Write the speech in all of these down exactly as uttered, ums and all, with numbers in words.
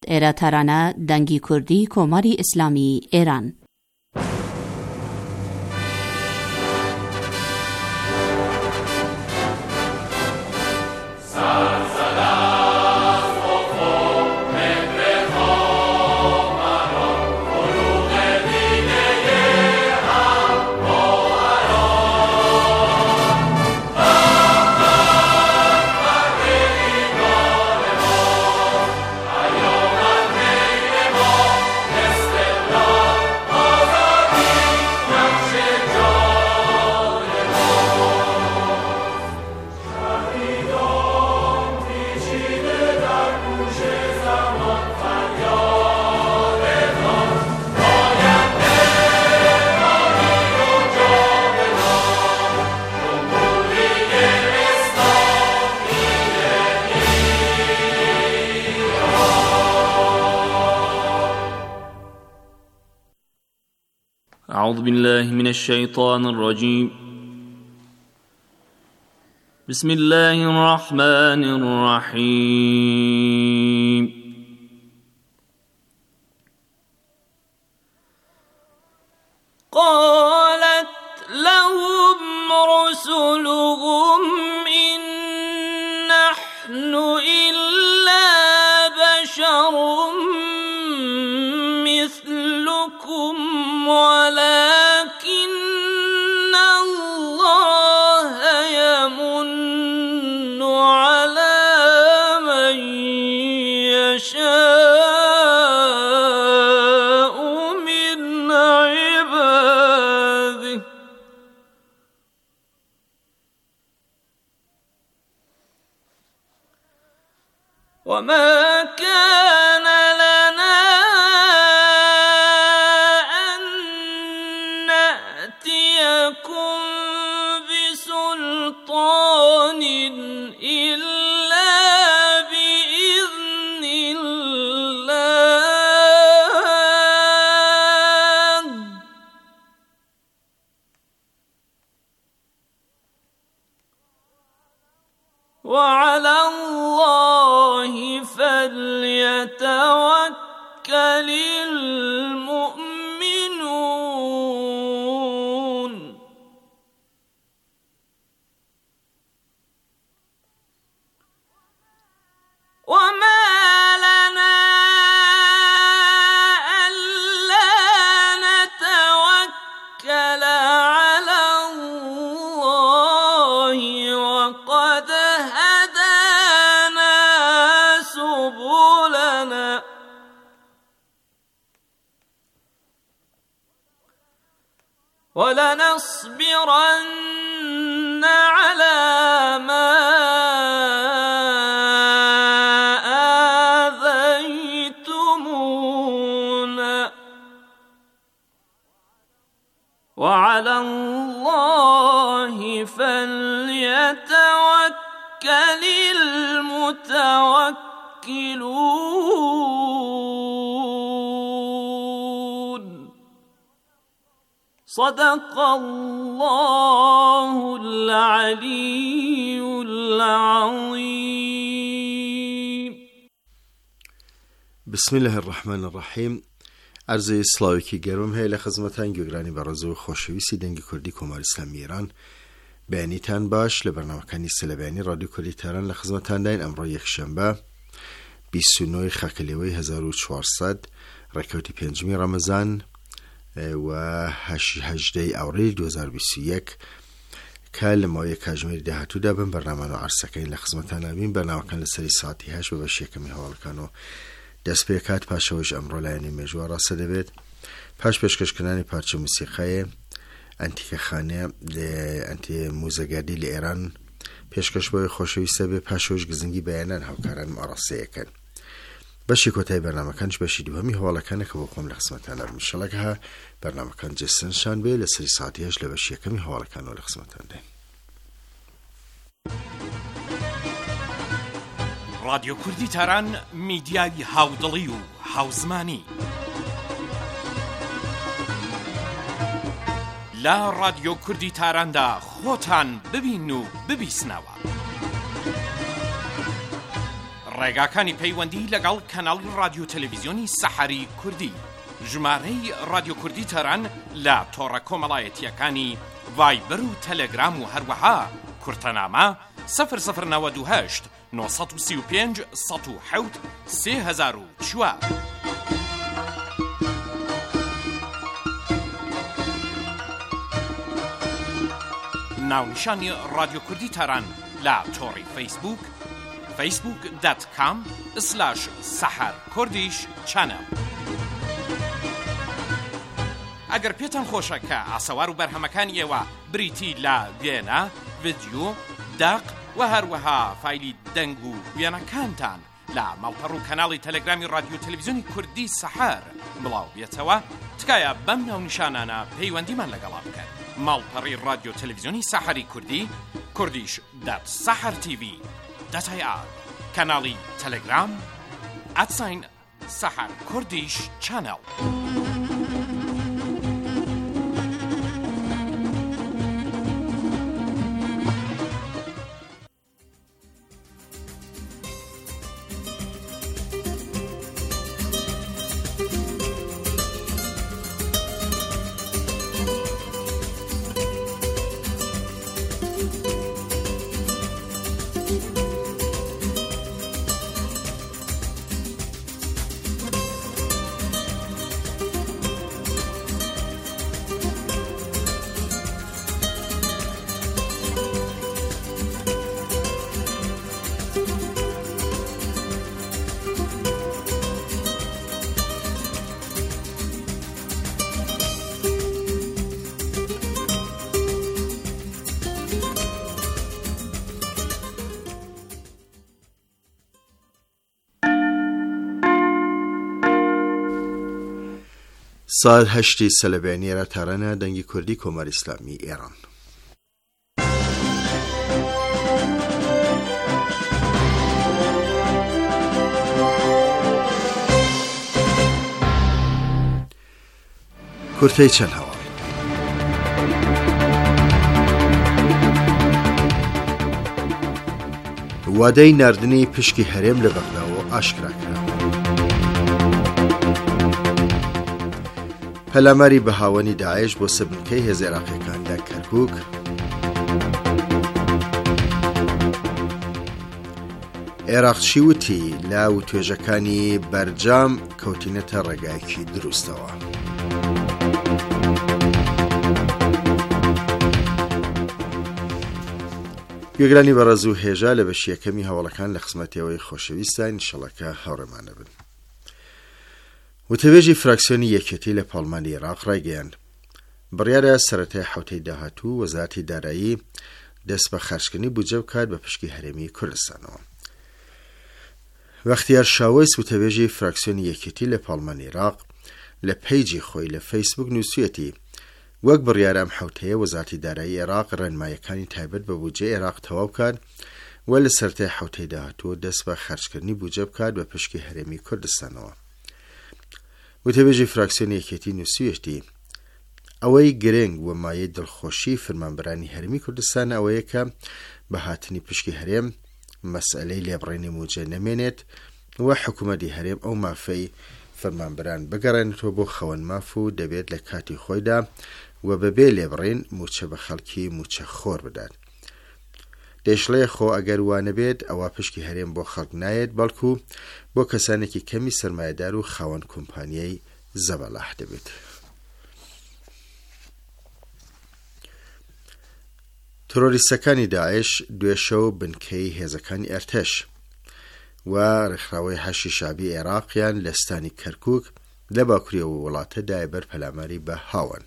ایرا ترانه دنگی کردی کماری اسلامی ایران. أعوذ بالله من الشيطان الرجيم. بسم الله الرحمن الرحيم. قالت لهم رسلهم إن نحن إلا بشر مثلكم ولكن الله يمن على من يشاء من عباده وما كان لنا أن نأتيكم بسلطان إلا بإذن الله وعلى الله فليتوكل المؤمنون. وما لنا ألا نتوكل على الله وقد هدانا سبلنا ولنصبرن على ما آذيتمونا وعلى الله فليتوكل المتوكلون. صدق الله العلي العظيم. بسم الله الرحمن الرحیم. عرض سلاوکی گرم هیل خدمتان گوگرانی برازو خوشویسی دنگی کردی کمار اسلامی ایران بیانیتان باش لبرنامه کنی سل بیانی رادیو کردی تهران لخدمتان داین امرو یک شنبه بیست و نه خاکلیوی هزار و چهارصد رکوتی پنجمی رمضان و هجده اوریل دو هزار و بیست و یک کل مایه کجمیر دهتو دابن برنامه نو عرصه کنی لخدمتان نبین برنامه کنی سری ساعتی هش و بشی کمی حوال کنو دست پیکات پاشوش امرو لعنی مجوار راسده بید پاش پیشکش کنانی پارچه موسیقی انتیک خانه انتی موزگردی لایران پیشکش باید خوشویسته به پاشوش گزنگی بیانن هاوکاران ماراسه کن باشی کتای برنامه کنش باشی دو همی حوالا کنه که بقوم لخصمتان لرم انشالله که ها برنامه کن جسن شان بی لسری ساعتی هش لباشی کمی حوالا کنه و لخصمتان ده. رادیو کردی تهران میدیای هاودلی و هاوزمانی لا رادیو کردی تهران دا خوتان ببین و ببیسنەوە. ڕێگاکانی پەیوەندی لەگەڵ کەناڵی رادیۆ تەلەڤیزیۆنی سەحەری کوردی، ژمارەی رادیۆ کوردی تەران لە تۆڕە کۆمەڵایەتیەکانی ڤایبەر و تەلەگرام و هەروەها کورتەنامە سەفر سەفر نەوەد و هەشت نۆ سەد و سی و پێنج سەد و حەوت سێ هەزار و چوار. ناونیشانی رادیۆ کوردی تەران لە تۆڕی فەیسبوک فەیسبوک دات کام سلاش سەحەر کوردیش چەنەڵ. ئەگەر پێتان خۆشە کە ئاسەوار و بەرهەمەکانی ئێوە بریتی لە وێنە، ڤیدیۆ، داق و هەروەها فایلی دەنگ و وێنەکانتان لە ماڵپەڕ و کەناڵی تەلەگرامی رادیۆ تەلەڤیزیۆنی کوردی سەحەر بڵاو بێتەوە، تکایە بەم ناونیشانانە پەیوەندیمان لەگەڵا بکەن. ماڵپەڕی رادیۆ تەلەڤیزیۆنی سەحەری کوردی، کوردیش دات سەحەر تیڤی دات ئای ئار، کەناڵی تەلەگرام ئەتساین سەحەر کوردیش چەنەڵ. سال هەشتی سەلەبێنیێرە تارانە دەنگی کوردی کۆماری ئیسلامی ئێران. کورتەی چەند هەواڵ. وادەی ناردنی پشکی هەرێم لە بەغداوە ئاشکرا کرا. پەلاماری بەهاوەنی داعش بۆ سبنکەی هێز عێراقیەکان لە کەرکووک. عێراقچی وتی لاو توێژەکانی بەرجام کەوتینەتە ڕێگایەکی دروستەوە. گوێگرانی بەڕێز و هێژا لە بەشی یەکەمی هەواڵەکان لە خزمەتیەوەی خۆشەویستان ئینشەڵڵا هاوڕێمانە بن. وتەبێژی فراکسیۆنی یەکێتی لە پاڵمانی عێراق ڕایگەیاند بڕیارە سەرەتای حوتەی داهاتوو وەزارەتی دارایی دەست بە خەرجکردنی بودجە بکات بە پشکی هەرێمی کوردستانەوە. بەختیار شاوەیس وتەبێژی فراکسیۆنی یەکێتی لە پاڵمانی عێراق لە پەیجی خۆی لە فەیسبوک نووسویەتی وەک بڕیارە ئەم حوتەیە وەزارەتی دارایی عێراق ڕێنماییەکانی تایبەت بە بودجەی عێراق تەواو بکات و لە سەرەتای حوتەی داهاتوو دەست بە خەرجکردنی بودجە بکات بە پشکی هەرێمی کوردستانەوە. وتەبێژی فراکسیۆنی یەکێتی نووسویەتی ئەوەی گرنگ و مایەی دڵخۆشی فەرمانبەرانی هەرێمی کوردستان ئەوەیە کە بە هاتنی پشکی هەرێم مەسئلەی لێبڕێنی موجە نەمێنێت و حکوومەتی هەرێم ئەو مافەی فەرمانبەران بگەڕێنێتەوە بۆ خەوەن ماف و دەبێت لە کاتی خۆیدا و بەبێ لێبڕێن موچە بە خەڵکی موچە خۆر بدات. دێشڵەیە خۆ ئەگەر وانە بێت ئەوە پشکی هەرێم بۆ خەڵک نایێت بەڵکو بۆ کەسانێکی کەمی سەرمایەدار و خاوەن کۆمپانیای زەبەلاح دەبێت. تۆرۆریستەکانی داعش دوێشەو بنکەی هێزەکانی ئەرتەش و ڕێکخراوەی هەشی شابی عێراقیان لە ستانی کەرکووک لە باکووریەوە وڵاتە دایبەر پەلاماری بە هاون.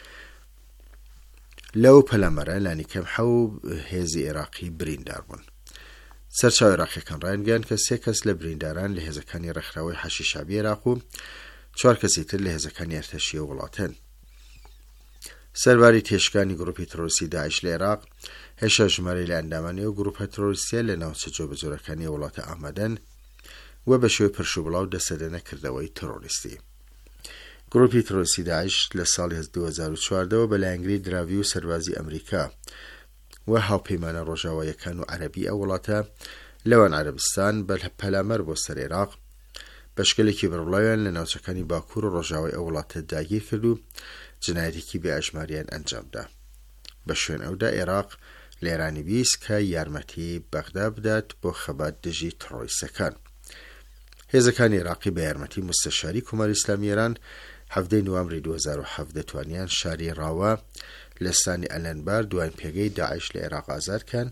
لەو پەلامەرە لانی کەم حەو هێزی عێراقی بریندار بوون. سەرچاو عێراقیەکان ڕایانگەیان کە سێ کەس لە برینداران لە هێزەکانی ڕێکخراوەی هەشی شابی عێراق و چوار کەسی تر لە هێزەکانی ئەرتەشیە وڵاتەن. سەرباری تێشکانی گروپی تۆرۆریستی داعش لە عێراق هێشتا ژمارەی لە ئەندامانی و گروپە تۆرۆریستیە لە ناوچە جۆبەجۆرەکانی وڵاتە ئامادەن و بە شێوەی پرشوبڵاو دەسەدە نەکردەوەی تۆرۆریستی. گروپی تۆرۆریستی داعش لە ساڵی دوو هەزار و چواردەوە بەلایەنگری دراوی و سەربازی ئەمریکا و هاوپەیمانە ڕۆژاواییەکان و عەرەبی ئەو وڵاتە لەوان عەرەبستان بە پەلامەر بۆ سەر عێراق بەشکێلێکی بڕبڵاویان لە ناوچەکانی باکوور و ڕۆژاوای ئەو وڵاتە داگیر کرد و جنایەتێکی بێئەژماریان ئەنجامدا. بە شوێن ئەودا عێراق لە ئێرانی بیست کە یارمەتی بەغدا بدات بۆ خەبات دژی تەڕۆریستەکان. هێزەکانی عێراقی بە یارمەتی مستەشاری کۆماری ئیسلامی ئێران هەفتەی نوامبری دوو هەزار و حەوت دەتوانیان شاری ڕاوە لە سانی ئەلەنبار دوایین پێگەی داعش لە عێراق ئازادکەن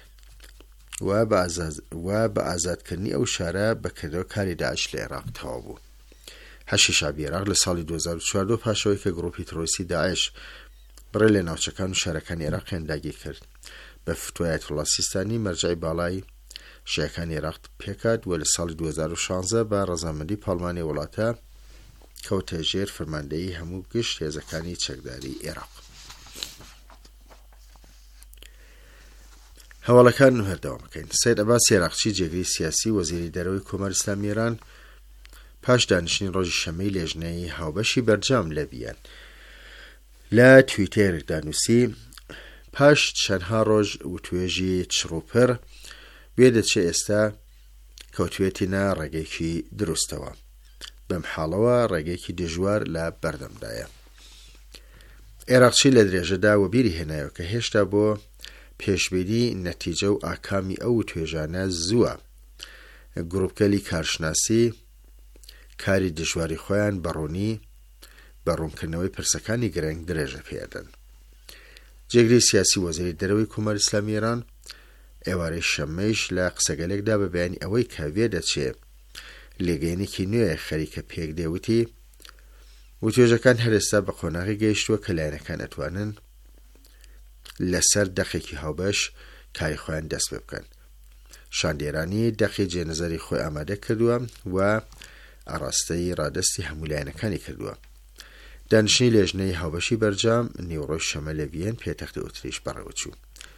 و بە ئازادکردنی ئەو شارە بەکردەوە کاری داعش لە عێراق تەواو بوو. هەشی شابی عێراق لە ساڵی دوو هەزار و چواردە پاشەوەی کە گڕۆپی تەڕۆریستی داعش بڕێ لە ناوچەکان و شارەکانی عێراقیان داگیر کرد بە فتوای ئایەتوڵا سیستانی مەرجەعی باڵای شیعەکانی عێراق پێکات و لە ساڵی دوو هەزار و شانزە بە ڕەزامەندی پاڵمانی وڵاتە کەوتە ژێر فەرماندەیی هەموو گشت هێزەکانی چەکداری عێراق. هەواڵەکان و هەردەوام بکەین. سەید عەباس عێراقچی جێگەی سیاسی وەزیری دەرەوەی کۆماری ئیسلامی ئێران پاش دانیشتنی ڕۆژی شەمەی لێژنەی هاوبەشی بەرجام لە ڤیان لە تویتەرێکدا نووسی پاش چەندها ڕۆژ وتوێژی چڕوپڕ وێ دەچێ ئێستا کەوتوێتینە ڕێگەیەکی دروستەوە. بەم حاڵەوە ڕێگەیەکی دژوار لە بەردەمدایە. عێراقچی لە درێژەدا و بیری هێنایەوە کە هێشتا بۆ پێشبینی نەتیجە و ئاکامی ئەو توێژانە زووە. گروپکەلی کارشناسی کاری دژواری خۆیان بەڕوونی بە ڕوونکردنەوەی پرسەکانی گرنگ درێژە پێدەن. جێگری سیاسی وەزیری دەرەوەی کۆماری ئیسلامی ئێران ئێوارەی شەمەیش لە قسەگەلێکدا بە بەیانی ئەوەی کە وێ دەچێ لێگەیەنێکی نوێ خەریکە پێک دێوتی وتوێژەکان هەرێستا بە قۆناغی گەیشتووە کە لایەنەکان ئەتوانن لەسەر دەقێکی هاوبەش کاری خۆیان دەست پێ بکەن. شاندێرانی دەقی جێنەزەری خۆی ئامادە کردووە و ئاڕاستەی ڕادستی هەموو لایەنەکانی کردووە. دانیشتنی لێژنەی هاوبەشی بەرجام نیوڕۆژ شەمە لە ڤیەن پێتەختی ئۆتریش بەڕێوەچوو.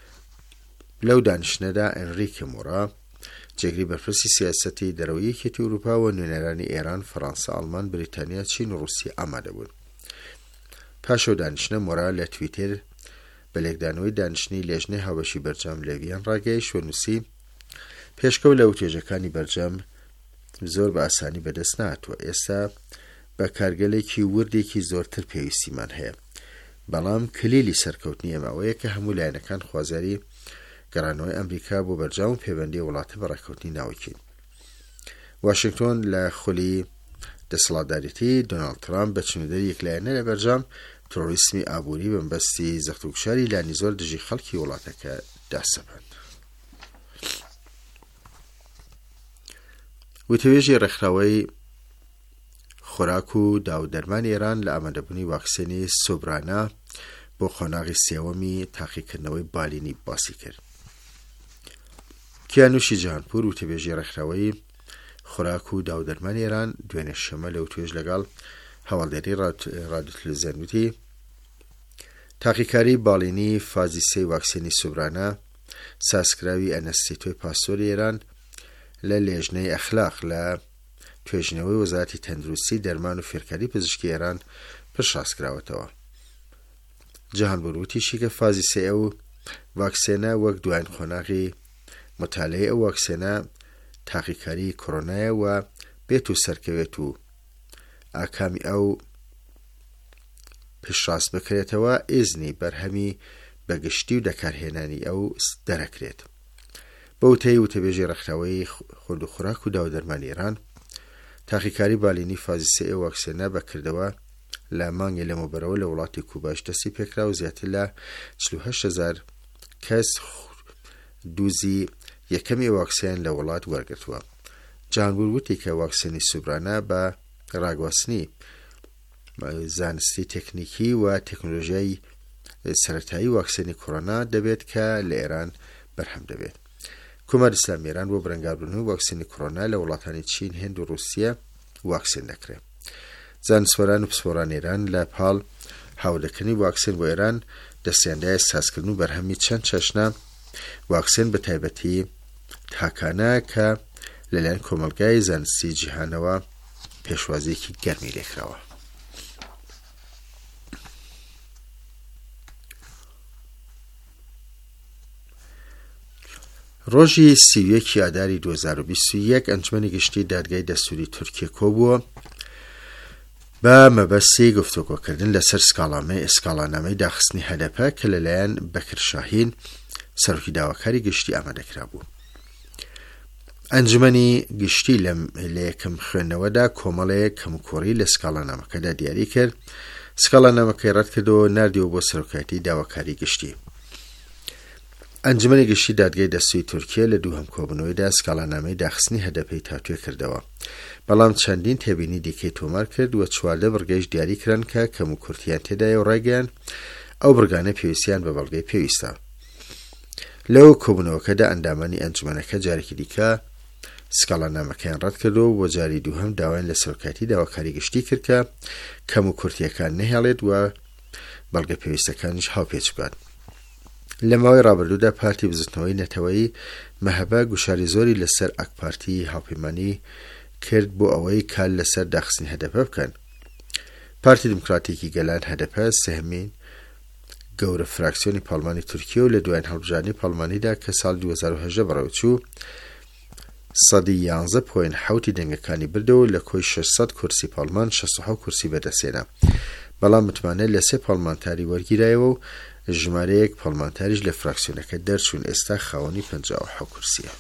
لەو دانیشتنەدا ئەنریکە مۆرا جێگری بەرپرسی سیاسەتی دەرەوەی یەکێتی ئەوروپا و نوێنەرانی ئێران، فەڕەنسا، ئەڵمان، بریتانیا، چین و رووسیا ئامادە بوون. پاشەو دانیشتنە مۆرا لە تویتر بە لێکدانەوەی دانیشتنی لێژنەی هاوبەشی بەرجام لە ڤیەن ڕاگەیشت و نووسی پێشکەوت لە وتوێژەکانی بەرجام زۆر بە ئاسانی بەدەست نهاتووە. ئێستا بە کارگەلێکی وردێکی زۆرتر پێویستیمان هەیە، بەڵام کلیلی سەرکەوتنی ئەمەوەیە کە هەموو لایەنەکان خوازاری گەڕانەوەی ئەمریکا بۆ بەرجام و پەیوەندی وڵاتە بە ڕێکەوتنی ناوەکین. واشنگتۆن لە خولی دەسەڵاتداریەتی دۆناڵد ترامپ بە چنودەری یەکلایەنە لە بەرجام تۆڕیسمی ئابووری بەمبەستی زەختوکشاری لانی زۆر دژی خەڵکی وڵاتەکە داسەپاند. وتوێژی ڕێکخراوەی خۆراک و داودەرمانی ئێران لە ئامادەبوونی واکسێنی سۆبرانە بۆ خۆناغی سێوەمی تاقیکردنەوەی بالینی باسی کرد. کیانوشی جیهانپور وتوێژی ڕێکخراوەی خۆراک و داودەرمانی ئێران دوێنێ شەمە لە وتوێژ لەگەڵ هەواڵدەری ڕادیۆ تەلەڤیزیۆن وتی تاقیکاری باڵینی فازی سێی واکسێنی سۆبرانە سازکراوی ئەنەستیتۆی پاسۆری ئێران لە لێژنەی ئەخلاق لە توێژینەوەی وەزارەتی تەندروستی دەرمان و فێرکاری پزیشکی ئێران پشتڕاستکراوەتەوە. جیهانپور وتیشی کە فازی سێ ئەو واکسێنە وەک دوایین خۆناغی متالەی ئەو واکسێنە تاقیکاری کۆرۆنایە و بێت و سەرکەوێت و ئاکامی ئەو پشتڕاست بکرێتەوە ئیزنی بەرهەمی بەگشتی و دەکارهێنانی ئەو دەرەکرێت. بەوتەی وتەبێژی ڕێکخراوەی خۆرد و خوراک و داودەرمانی ئێران تاقیکاری بالینی فازی سێ ئەو واکسێنە بەکردەوە لە مانگی لەمەوبەرەوە لە وڵاتی کوباش دەستی پێکرا و زیاتر لە چل و هەشت هەزار کەس دووزی یەکەمی واکسیان لە وڵات وەرگرتووە. جیهانپور وتی کە واکسێنی سوبرانە بە ڕاگواستنی زانستی تەکنیکی و تەکنۆلۆژیای سەرەتایی واکسێنی کۆڕۆنا دەبێت کە لە ئێران بەرهەم دەبێت. کۆماری ئیسلامی ئێران بۆ بەرەنگاربوونەوەی واکسێنی کۆڕۆنا لە وڵاتانی چین، هێند و رووسیا واکسێن دەکرێت. زانستوەران و پسپۆران ئێران لە پاڵ هاوردەکردنی واکسێن بۆ ئێران دەستیاندایە سازکردن و بەرهەمی چەند چەشنە واکسێن بە تایبەتی تاکانە کە لەلایەن کۆمەلگای زانستی جیهانەوە پێشوازیەکی گەرمی لێکراوە. ڕۆژی سی و یەکی ئاداری دوو هەزار و بیست و یەک ئەنجومەنی گشتی دادگای دەستوری تورکیە کۆبووە بە مەبەستی گفتوگۆکردن لەسەر سکاڵانامەی داخستنی هەدەپە کە لەلایەن بەکر شاهین سەرۆکی داواکاری گشتی ئامادەکرا بوو. ئەنجومەنی گشتی لە یەکەم خوێندنەوەدا کۆمەڵەیەک کەموکۆڕی لە سکاڵانامەکەدا دیاری کرد. سکاڵانامەکەی ڕەت کردەوە نردیەوە بۆ سەرۆکایەتی داواکاری گشتی. ئەنجومەنی گشتی دادگای دەستوری تورکیە لە دووهەم کۆبوونەوەیدا سکاڵانامەی داخستنی هەدەپەی تاتوێ کردەوە، بەڵام چەندین تێبینی دیکەی تۆمار کرد و چواردە بڕگەیش دیاری کران کە کەموکورتیان تێدایە و ڕایگەیان ئەو بڕگانە پێویستیان بە بەڵگەی پێویستە. لەو کۆبوونەوەکەدا ئەندامانی ئەنجومەنەکە جارێکی دیکە سکاڵانامەکەیان ڕەت کردەوە بۆ جاری دووهەم داوایان لە سەرۆکایەتی داواکاری گشتی کرد کە کەموکورتیەکان نەهێڵێت و بەڵگە پێویستەکانیش هاوپێچ بکات. لە ماوەی ڕابردوودا پارتی بزرتنەوەی نەتەوەیی مەهەبە گوشاری زۆری لەسەر ئەک پارتی هاوپەیمانی کرد بۆ ئەوەی کال لەسەر داخستنی هەدەپە بکەن. پارتی دموکراتێکی گەلان هەدەپە سێهەمین گەورە فراکسیۆنی پاڵمانی تورکیە و لە دوایین هەڵبژاردننی پاڵمانیدا کە ساڵ دوو هەزار و هەژدە بەڕێوەچوو سەدی یانزە پۆین حەوتی دەنگەکانی بردەوە لە کۆی شەشسەد کورسی پاڵمان شەست و حەوت کورسی بەدەستێنا، بەڵام متمانە لە سێ پاڵمانتاری وەرگیرایەوە و ژمارەیەک پاڵمانتاریش لە فراکسیۆنەکە دەرچوون. ئێستا خاوەنی پەنجا و حەوت کورسیە.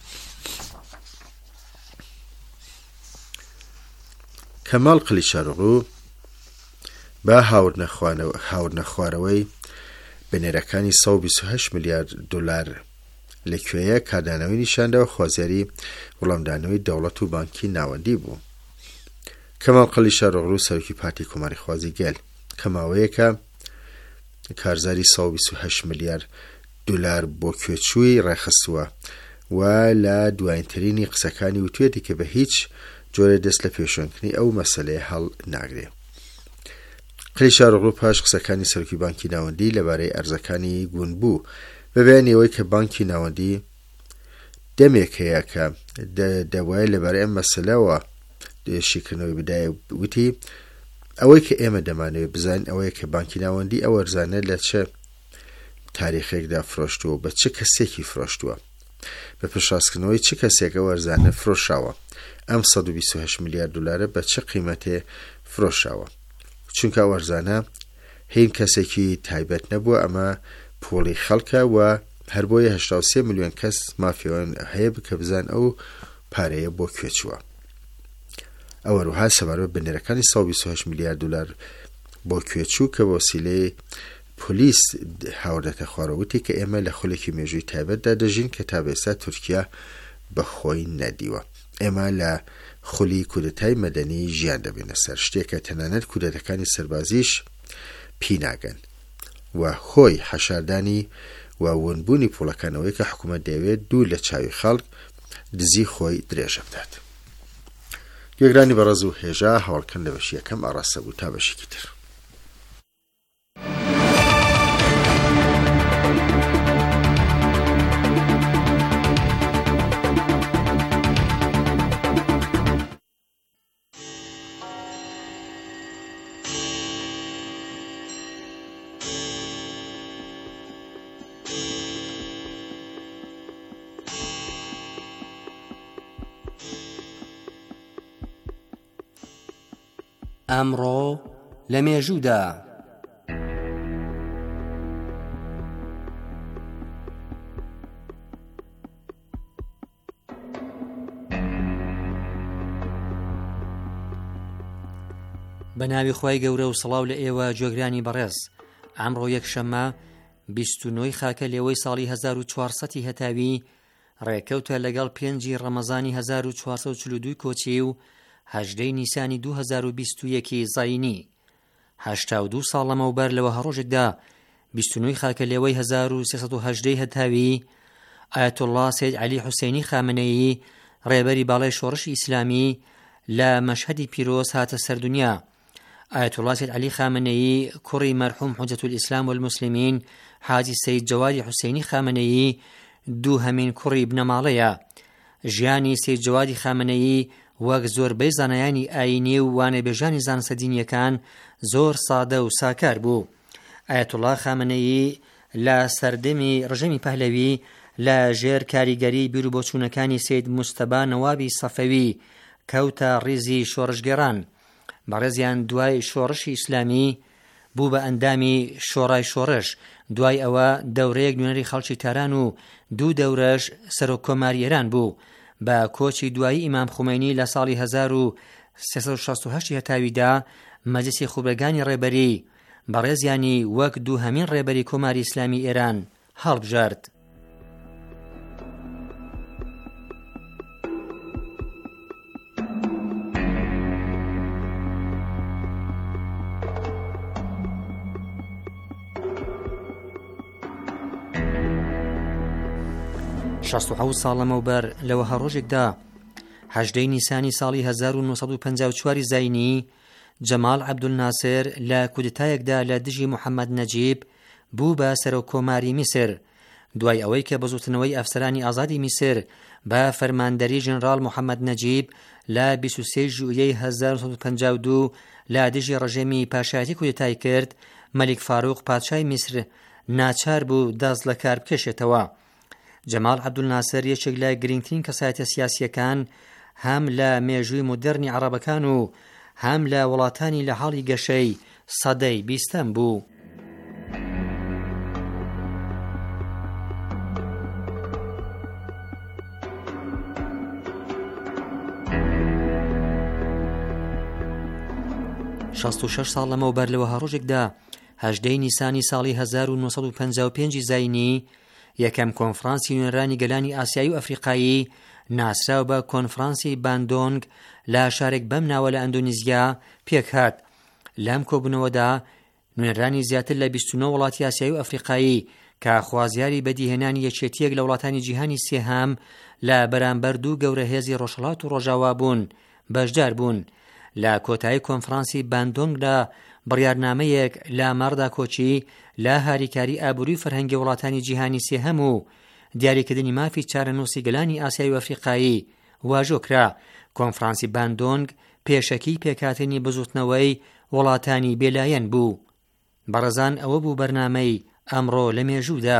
کەماڵ قلیچاروغلو بە هاوردنەخوارەوەی بنێرەکانی سەد و بیست و هەشت ملیارد دۆلار لەکوێیە کاردانەوەی نیشاندەوە خوازیاری وەڵامدانەوەی دەوڵەت و بانکی ناوەندی بوو. کەماڵ قلیچاروغلو سەرۆکی پارتی کۆماری خوازی گەل کە ماوەیەکە کارزاری سەد و بیست و هەشت ملیارد دۆلار بۆ کوێچووی ڕێخستووە و لە دوایینترینی قسەکانی وتوێتی کە بە هیچ جۆرە دەست لە پێشۆنکردنی ئەو مەسەلەیە هەڵ ناگرێ. قلیچاروغلو پاش قسەکانی سەرۆکی بانکی ناوەندی لەبارەی ئەرزەکانی گون بوو بە بەیانیەوەی کە بانکی ناوەندی دەمێک هەیە کە دەوایە لەبارەی ئەم مەسەلەوە شیکردنەوەی بدایە وتی ئەوەی کە ئێمە دەمانەوێت بزانین ئەوەیە کە بانکی ناوەندی ئەو ئەرزانە لە چه تاریخێکدا فرۆشتووە بە چه کەسێکی فرۆشتووە، بە پێشڕاستکردنەوەی چه کەسێک ئەو ئەرزانە فرۆشاوە، ئەم سەد و بیست و هەشت ملیارد دۆلارە بە چه قیمەتێ فرۆشاوە، چونکە ئەو ئەرزانە هین کەسێکی تایبەت نەبووە، ئەمە پۆڵی خەڵکە و هەر بۆیە هەشتا و سێ ملیۆن کەس مافیەوەن هەیە بکە بزان ئەو پارەیە بۆ کوێچووە. ئەوە ڕووها سەبارەت بە بنێرەکانی سەد و بیست و هەشت ملیارد دۆلار بۆ کوێچوو کە بە وەسیلەی پۆلیس هاوردەتە خوارەوتی کە ئێمە لە خولێکی مێژووی تایبەتدا دەژین کە تا بێستا تورکیا بەخۆی نەدیوە. ئێمە لە خولی کودەتای مەدەنی ژیان دەبێنە سەر شتێکە تەنانەت کودەتەکانی سەربازیش پیناگەن و هۆی حەشاردانی و ونبوونی پوڵەکانەوەی کە حکوومەت دەوێت دوو لە چاوی خەڵک دزی خۆی درێژە بدات. گوێگرانی بەڕێز و هێژا هەوڵکەن لە بەشی یەکەم ئاڕاستە بوو تا بەشێکی تر. ئەمڕۆ لە مێژوودا بە ناوی خۆی گەورە و سڵاو لە ئێوە گوێگرانی بەڕێز. ئەمڕۆ یەکشەممە بیست و نۆی خاکە لێوەی ساڵی هەزار و چوارسەدی هەتاوی ڕێکەوتە لەگەڵ پێنجی ڕەمەزانی هەزار و چوارسەد و چل و دوو کۆچی و هەژدەی نیسانی دوو هەزار و بیست و یەکی زاینی. هەشتا و دوو ساڵ لەمەوبەر لەوە هەڕۆژێکدا بیست و نۆی خاکە لێوەی هەزار و سێسەد و هەژدەی هەتاوی ئایەتوڵڵا سەید عەلی حوسێنی خامنەیی ڕێبەری باڵای شۆڕشی ئیسلامی لە مەشهەدی پیرۆز هاتە سەردونیا. ئایەتوڵڵا سەید عەلی خامنەیی کوڕی مەرحوم حوجەت الئیسلام والموسلیمین حاجی سەید جەوادی حوسێنی خامنەیی دوو هەمین کوڕی بنەماڵەیە. ژیانی سەید جەوادی خامنەیی وەک زۆربەی زانایانی ئاینی و وانەبێژانی زانستە دینیەکان زۆر سادە و ساکار بوو. ئایەتوڵڵا خامنەیی لە سەردەمی ڕژەمی پەهلەوی لە ژێر کاریگەری بیر و بۆچوونەکانی سید موستەبا نەوابی سەفەوی کەوتە ڕیزی شۆڕشگێڕان. بەڕێزیان دوای شۆڕشی ئیسلامی بوو بە ئەندامی شۆڕای شۆڕش، دوای ئەوە دەورەیەک نوێنەری خەڵکی تاران و دوو دەورەش سەرۆک کۆماری ئێران بوو. بە کۆچی دوایی ئیمام خومەینی لە ساڵی هەزار و سێسەد و شەست و هەشت هەتاویدا مەجلیسی خوبرەگانی ڕێبەری بەڕێزیانی وەک دوو هەمین ڕێبەری کۆماری ئیسلامی ئێران هەڵبژارد. شەست و حەوت ساڵ لەمەوبەر لەوە هەڕۆژێکدا هەژدەی نیسانی ساڵی هەزار و نۆسەد و پەنجا و چواری زاینی جەمال عەبدولناسر لە کودتایەکدا لە دژی محەممەد نەجیب بوو بە سەرۆکۆماری میسر. دوای ئەوەی کە بەزوتنەوەی ئەفسەرانی ئازادی میسر بە فەرماندەری ژنرال محەممەد نەجیب لە بیست و سێ ژوئیەی هەزار و سەد و پەنجا و دوو لە دژی ڕژێمی پاشایەتی کودتای کرد، مەلیک فاروق پادشای میسر ناچار بوو دەست لە کار بکەشێتەوە. جەمال عەبدولناسر یەکێک لە گرنگترین کەسایەتە سیاسیەکان هەم لە مێژووی مۆدرنی عەرەبەکان و هەم لە وڵاتانی لە حاڵی گەشەی سەدەی بیستەم بوو. شەست و شەش ساڵ لەمەوبەر لەوە هەڕۆژێکدا هەژدەی نیسانی ساڵی هەزار و نۆسەد و پەنجا و پێنج زاینی یەکەم کۆنفرانسی نوێنەرانی گەلانی ئاسیایی و ئەفریقایی ناسراو بە کۆنفرانسی باندۆنگ لە شارێک بەم ناوە لە ئەندۆنیزیا پێک هات. لەم کۆبوونەوەدا نوێنەرانی زیاتر لە بیست و نۆ وڵاتی ئاسیایی و ئەفریقایی کە خوازیاری بەدیهێنانی یەکێتیەک لە وڵاتانی جیهانی سێهام لە بەرامبەر دوو گەورە هێزی ڕۆژهەڵات و ڕۆژاوا بوون بەشدار بوون. لە کۆتایی کۆنفرانسی باندۆنگدا بڕیارنامەیەک لە مەڕدا کۆچی لە هاریکاری ئابووری فەرهەنگی وڵاتانی جیهانی سێهەم و دیاریکردنی مافی چارەنووسی گەلانی ئاسیایی و ئەفریقایی واژۆکرا. کۆنفرانسی باندۆنگ پێشەکی پێکهاتنی بزوتنەوەی وڵاتانی بێلایەن بوو. بەڕێزان ئەوە بوو بەرنامەی ئەمڕۆ لە مێژوودا.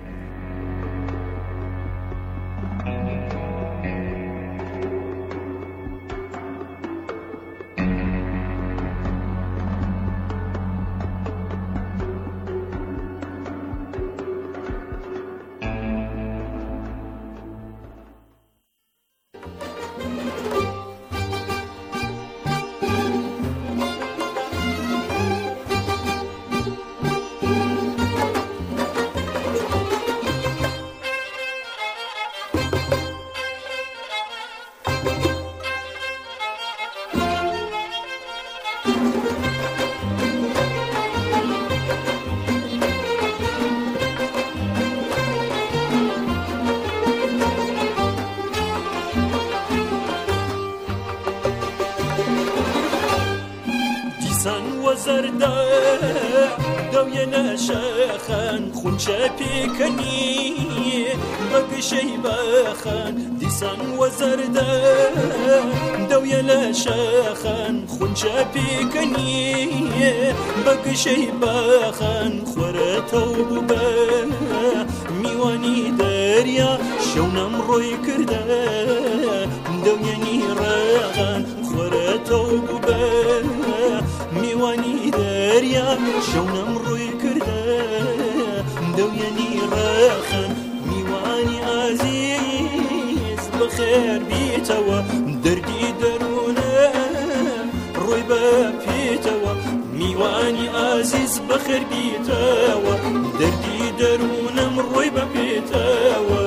زەردە دەوێنە شەخەن خونچە پێکەنی بەگشەی بەخەن دیسان وە زەردە دەوێنە شەخەن خونچە پێکەنی بەگشەی بەخەن خۆرەتەو بوو بە میوانی دەریا شەونەم ڕۆی کردە دەوێنی ڕەغەن خۆرەتەو بوو بە میوانی دەریا شەونەم ڕووی کردە دەوێنی ڕەخەن میوانی ئازیز بەخێر بیتەوە دەردی دەروونە ڕووی بە پێیتەوە میوانی ئازیز بەخێر بیتەوە دەردی دەروونم ڕووی بە پێیتەوە.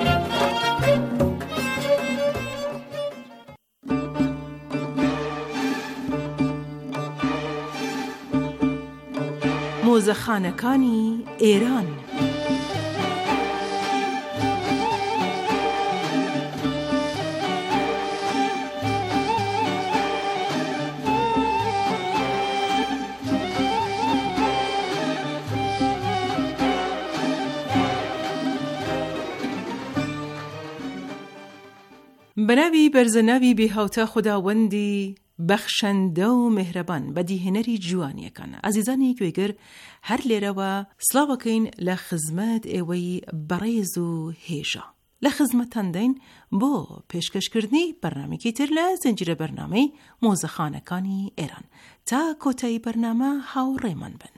مۆزەخانەکانی ئێران. بەناوی بەرزەناوی بێهاوتا خوداوەندی بەخشەندە و مهرەبان بەدیهێنەری جوانیەکان. ئازیزانی گوێگر، هەر لێرەوە سڵاوەکەین لە خزمەت ئێوەی بەڕێز و هێژە. لە خزمەتتان دەین بۆ پێشکەشکردنی بەرنامێکی تر لە زنجیرە بەرنامەی مۆزەخانەکانی ئێران. تا کۆتایی بەرنامە هاوڕێمان بن.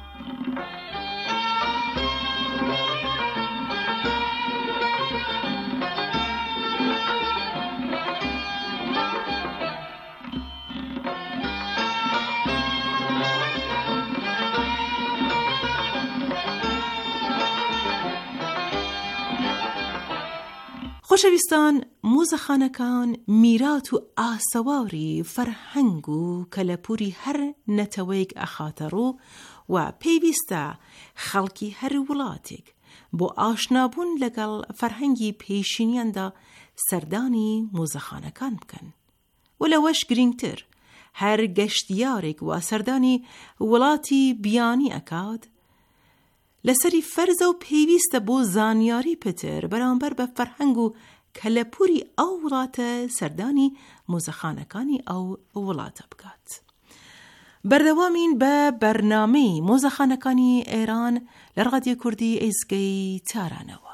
خۆشەویستان، مۆزەخانەکان میرات و ئاسەواری فەرهەنگ و کەلەپوری هەر نەتەوەیەک ئەخاتە ڕوو و پێویستە خەڵکی هەر وڵاتێک بۆ ئاشنابوون لەگەڵ فەرهەنگی پێشینیاندا سەردانی مۆزەخانەکان بکەن. و لەوەش گرنگتر، هەر گەشتیارێک و سەردانی وڵاتی بیانی ئەکات لەسەری فەرزە و پێویستە بۆ زانیاری پتر بەرامبەر بە فەرهەنگ و کەلەپوری ئەو وڵاتە سەردانی مۆزەخانەکانی ئەو وڵاتە بکات. بەردەوامین بە بەرنامەی مۆزەخانەکانی ئێران لە ڕادیۆ کوردی ئێزگەی تارانەوە.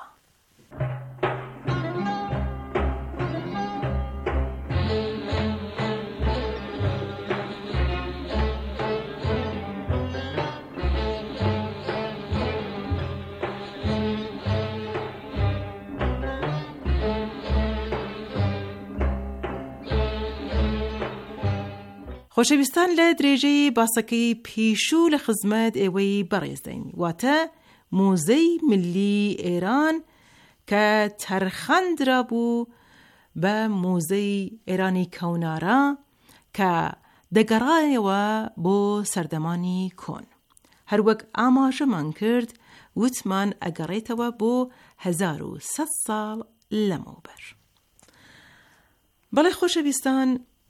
خۆشەویستان، لە درێژەی باسەکەی پێشوو لە خزمەت ئێوەی بەڕێز دەین، واتە مۆزەی ملی ئێران کە تەرخەندرا بوو بە مۆزەی ئێرانی کەونارە کە دەگەڕایەوە بۆ سەردەمانی کۆن. هەروەک ئاماژەمان کرد، وتمان ئەگەڕێتەوە بۆ هەزار و سەد ساڵ لەمەوبەر. بەڵێ خۆشەویستان،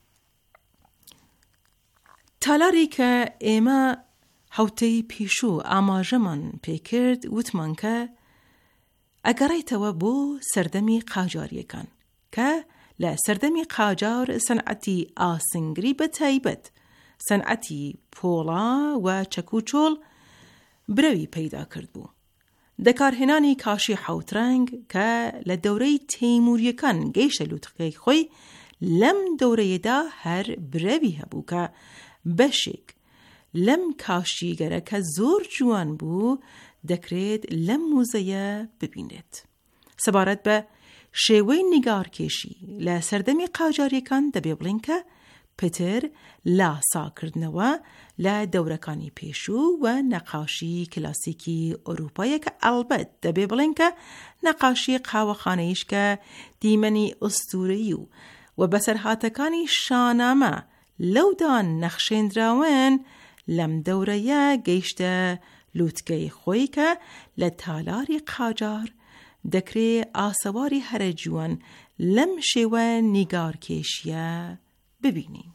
تالاری کە ئێمە هەوتەی پیشوو ئاماژەمان پێکرد، وتمان کە ئەگەڕێتەوە بۆ سەردەمی قاجاریەکان کە لە سەردەمی قاجار سەنعەتی ئاسنگری بە تایبەت سەنعەتی پۆڵا و چەکوچۆڵ برەوی پەیدا کرد بوو. دەکارهێنانی کاشی حەوتڕەنگ کە لە دەورەی تەیموریەکان گەیشتە لووتکەی خۆی، لەم دەورەیەدا هەر برەوی هەبوو کە بەشێک لەم کاشیگەرە کە زۆر جوان بوو دەکرێت لەم مۆزەیە ببینێت. سەبارەت بە شێوەی نیگارکێشی لە سەردەمی قاجاریەکان دەبێ بڵین کە پتر لاساکردنەوە لە دەورەکانی پێشوو و نەقاشی کلاسیکی ئەوروپایە کە ئەڵبەت دەبێ بڵین کە نەقاشی قاوەخانەیش کە دیمەنی ئوستورەیی و و بەسەرهاتەکانی شانامە لەودان نەخشێنراون لەم دەورەیە گەیشتە لووتکەی خۆی کە لە تالاری قاجار دەکرێ ئاسەواری هەرە جوان لەم شێوە نیگارکێشیە ببینین.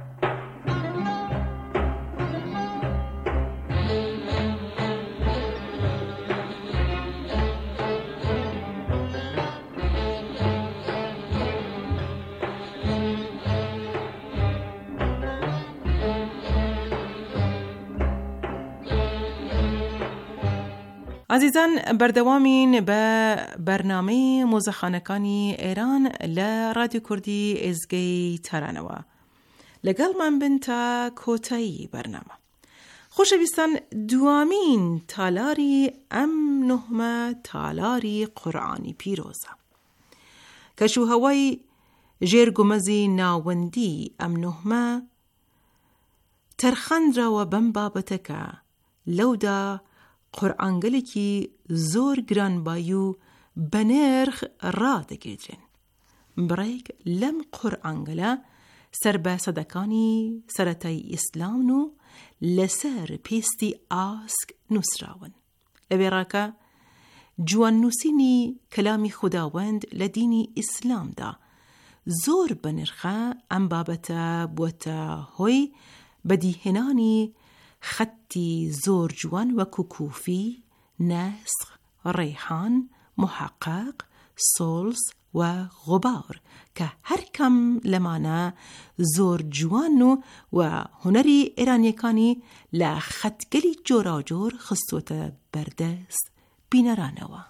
عزیزان، بەردەوامین بە بەرنامەی مۆزەخانەکانی ئێران لە ڕادیۆ کوردی ئێزگەی تارانەوە. لەگەڵمان بن تا کۆتایی بەرنامە. خۆشەویستان، دوامین تالاری ئەم نۆهمە تالاری قورئانی پیرۆزە. کەشوهەوای ژێرگومەزی ناوەندی ئەم نۆهمە تەرخەندراوە بەم بابەتەکە لەودا قورئانگەلێکی زۆر گرانبایی و بەنرخ ڕادەگیردرێن. بڕێک لەم قورئانگەلە سەربەسەدەکانی سەرەتای ئیسلام و لەسەر پێستی ئاسک نووسراون. لەوێڕاکە جوان نووسینی کەلامی خوداوەند لە دینی ئیسلامدا زۆر بەنرخە. ئەم بابەتە بووەتە هۆی بەدیهێنانی خەتی زۆر جوان وەکو کوفی، نەسخ، ڕێحان، محەقق، سۆلس، و غبار که هر کم لمانه زور جوان و هنری ایرانیکانی لخطگلی جورا جور خستوت بردست بینرانوا.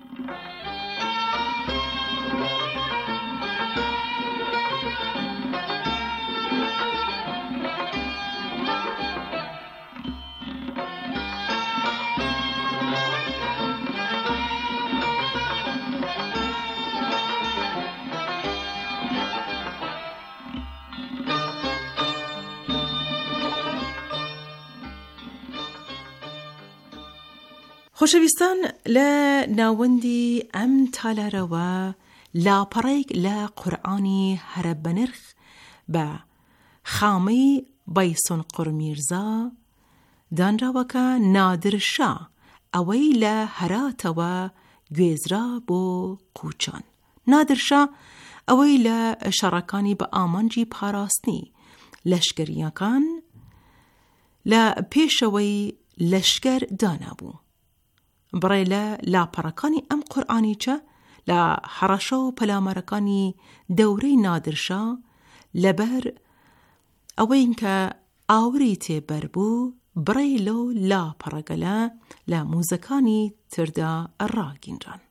خوشویستان لا ناوندی ام تالاروا لا پریک لا قرآنی هرب نرخ با خامی بایسون قرمیرزا دان راوکا نادر شا اوی لا هراتوا گویزرا بو قوچان. نادر شا اوی لا شرکانی با آمانجی پاراستنی لشکریاکان لا پیشوی لشکر دانا بو. برایلا لا پرکانی ام قرآنی چه لا حرشو پلامرکانی دوری نادرشا لبر اوین که آوری تی بربو برایلو لا پرگلا لا موزکانی تردا الراگین ران.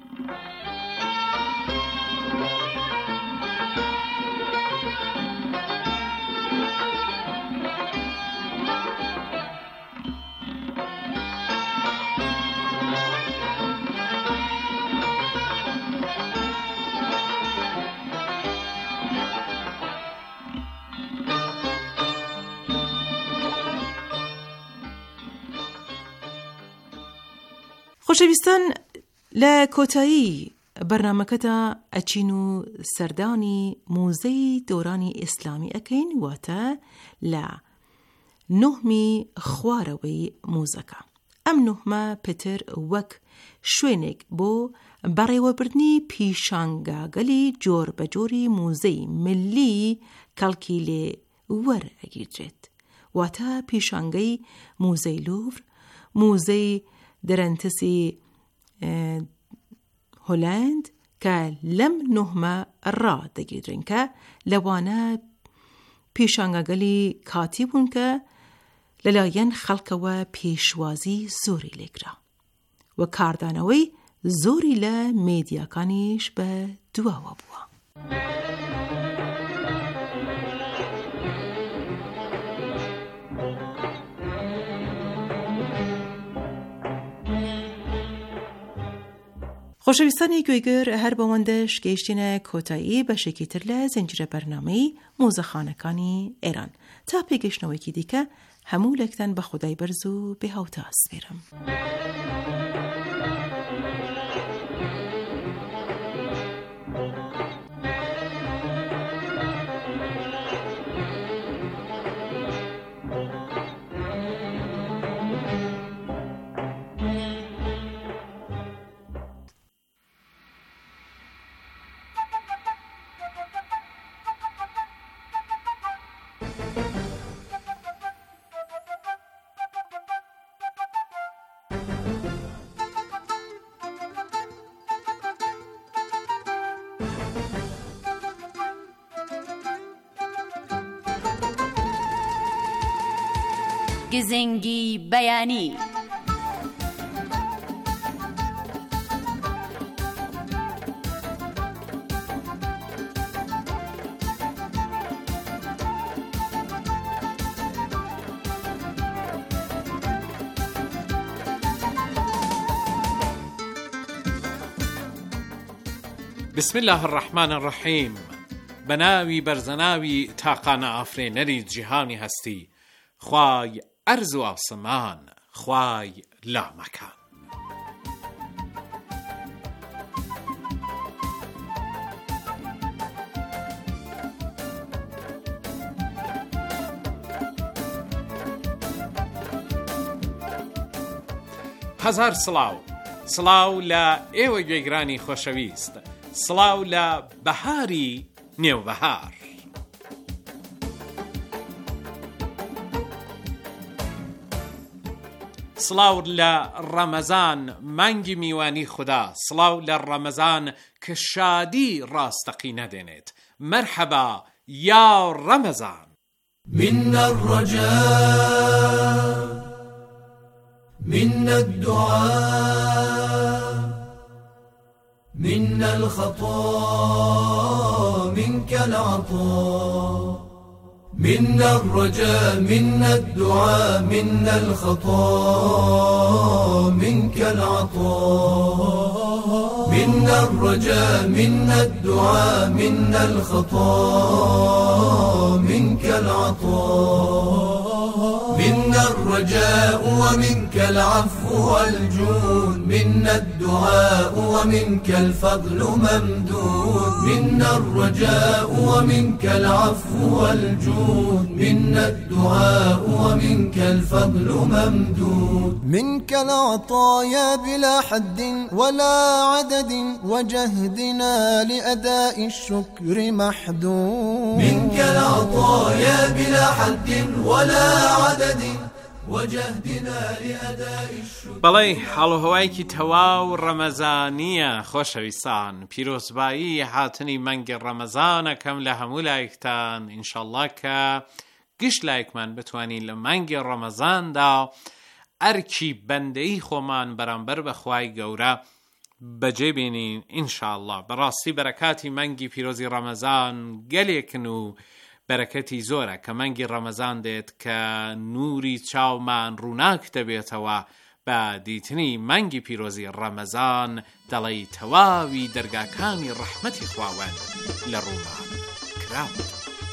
خوشویستان لکوتایی برنامه‌کتا اچینو سردانی موزه دورانی اسلامی اکین واتا لا نهمی خواروی موزکا. ام نهمه پتر وک شوینک بو برای وبردنی پیشانگا گلی جور بجوری موزه ملی کلکیلی ور اگیدرد. واتا پیشانگی موزه لوور، موزه درنتسی هولند که لم نهمه را دگیدرین که لوانه پیشانگلی کاتیبون که للاین خلق و پیشوازی زوری لگرا و کاردانوی زوری لمیدیاکانیش به دوا بوا. خوشویستانی گویگر هر باوندش گیشتین کوتایی به شکیتر لزنجیر برنامه موزخانکانی ایران. تا پیگشنوی که دیگه همو لکتن به خدای برزو به هاوتا اسپیرم. گزنگی بیانی بسم الله الرحمن الرحیم. بناوی برزناوی تاقانه آفرینری جهانی هستی، خوای ارز و آسمان، خوای لا مکان. هزار سلاو سلاو لا ئێوە گوێگرانی خۆشەویست، سلاو لە بەهاری نێوبەهار. سڵاو لە ڕەمەزان مانگی میوانی خوددا، سڵاو لە ڕەمەزان کە شادی ڕاستەقی نەدێنێت. مرحبا یا ڕەمەزان. من الرجاء من الدعاء من الخطا منك العطاء من الرجاء من الدعاء من الخطا منك العطاء من الرجاء من الدعاء من الخطا منك العطاء من الرجاء ومنك العفو والجود من الدعاء ومنك الفضل ممدود من الرجاء ومنك العفو والجود من الدعاء ومنك الفضل ممدود منك العطايا بلا حد ولا عدد وجهدنا لأداء الشكر محدود منك العطايا بلا حد ولا عدد وجهدنا لأداء الشكر. بەڵێ هەڵوهەوایەکی تەواو ڕەمەزانیە خۆشەویستان، پیرۆزبایی هاتنی مانگی ڕەمەزانەکەم لە هەموو لایەکتان، ئینشەڵڵا کە گشت لایەکمان بتوانین لە مانگی ڕەمەزاندا ئەرکی بەندەی خۆمان بەرامبەر بە خوای گەورە بەجێ بێنین ئینشەڵڵا. بەڕاستی بەرەکاتی مانگی پیرۆزی ڕەمەزان گەلێکن و بەرەکەتی زۆرە کە مانگی ڕەمەزان دێت کە نووری چاومان ڕووناک دەبێتەوە بە دیتنی مانگی پیرۆزی ڕەمەزان، دەڵێی تەواوی دەرگاکانی ڕەحمەتی خواوەند لە ڕوومان کراوە.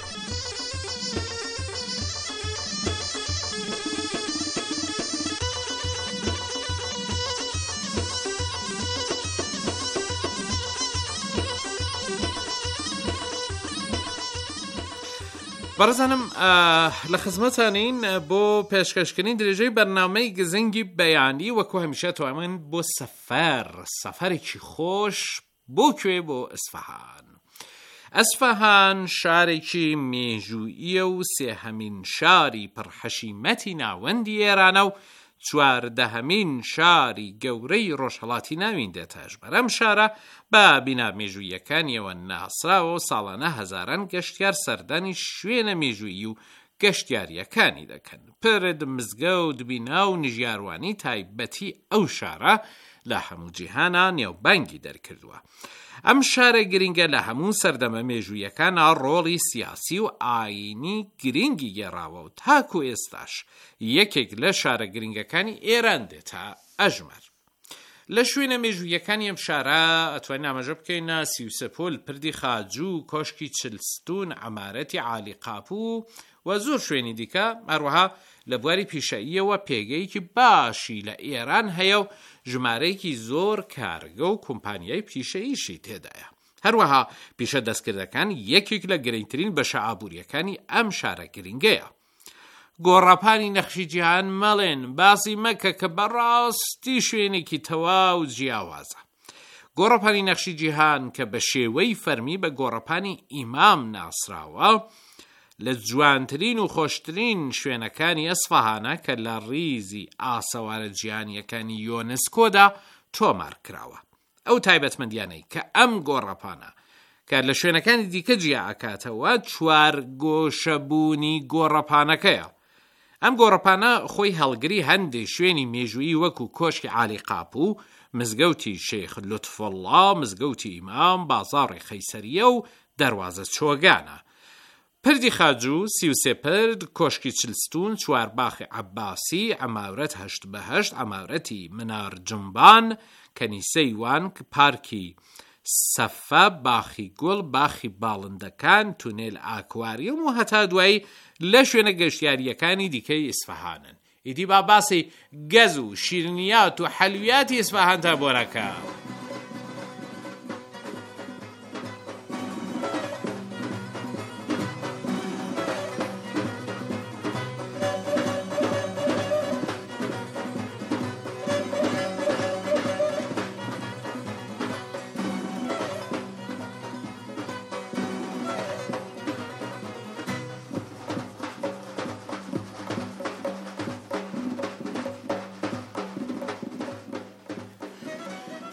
بەڕێزانم لە خزمەتانین بۆ پێشکەشکردنی درێژەی بەرنامەی گزنگی بەیانی وەکو هەمیشە تۆمن بۆ سەفەر سەفەرێکی خۆش بۆ کوێ بۆ ئەسفەهان. ئەسفەهان شارێکی مێژوویە و سێهەمین شاری پڕحەشیمەتی ناوەندی ئێرانە و چواردەهەمین شاری گەورەی ڕۆژهەڵاتی ناوین دێتەش. بەرەم شارە بە بنا مێژوویەکانیەوە ناسراوە و ساڵانە هەزاران گەشتیار سەردانی شوێنە مێژوویی و گەشتیاریەکانی دەکەن. پرد، مزگەوت، بینا و نژیاروانی تایبەتی ئەو شارە لە هەموو جیهانە نێوبانگی دەرکردووە. ئەم شارە گرنگە لە هەموو سەردەمە مێژوویەکانە ڕۆڵی سیاسی و ئاینی گرنگی گێڕاوە و تاکو ئێستاش یەکێک لە شارە گرنگەکانی ئێران دێتە ئەژمەر. لە شوێنە مێژوویەکانی ئەم شارە ئەتوانین ئاماژە بکەینە سی و سێ پۆل، پردی خاجوو، کۆشکی چلستون، عەمارەتی عالی قاپوو و زۆر شوێنی دیکە. هەروەها لە بواری پیشەییەوە پێگەیەکی باشی لە ئێران هەیە و ژمارەیەکی زۆر کارگە و کۆمپانیای پیشەییشی تێدایە. هەروەها پیشە دەستکردەکان یەکێک لە گرنگترین بەشە ئابوووریەکانی ئەم شارە گرنگەیە. گۆڕەپانی نەخشی جیهان مەڵێن باسی مەکە کە بەڕاستی شوێنێکی تەواو جیاوازە. گۆڕەپانی نەخشی جیهان کە بە شێوەی فەرمی بە گۆڕەپانی ئیمام ناسراوە لە جوانترین و خۆشترین شوێنەکانی ئەسفەهانە کە لە ڕیزی ئاسەوارە جیهانیەکانی یۆنسکۆدا تۆمار کراوە. ئەو تایبەتمەندیانەی کە ئەم گۆڕەپانە کە لە شوێنەکانی دیکە جیا ئەکاتەوە چوار گۆشەبوونی گۆڕەپانەکەیە. ئەم گۆڕەپانە خۆی هەڵگری هەندێک شوێنی مێژوویی وەکو کۆشکی عالی قاپوو، مزگەوتی شێخ لوتفوڵڵا، مزگەوتی ئیمام، بازاڕی خەیسەریە و دەروازە چۆگانە. پردی خاجوو، سی و سێ پرد، کۆشکی چلستون، چوار باخی عەباسی، عەماورەت هەشت بە هەشت، عەماورەتی منار جمبان، کەنیسەی وانک، پارکی سەفە، باخی گوڵ، باخی باڵندەکان، تونێل ئاکواریوم و هەتا دوایی لە شوێنە گەشتیاریەکانی دیکەی ئیسفەهانن. ئیدی با باسی گەز و شیرنیات و حەلویاتی ئیسفەهان تا بۆرەکە.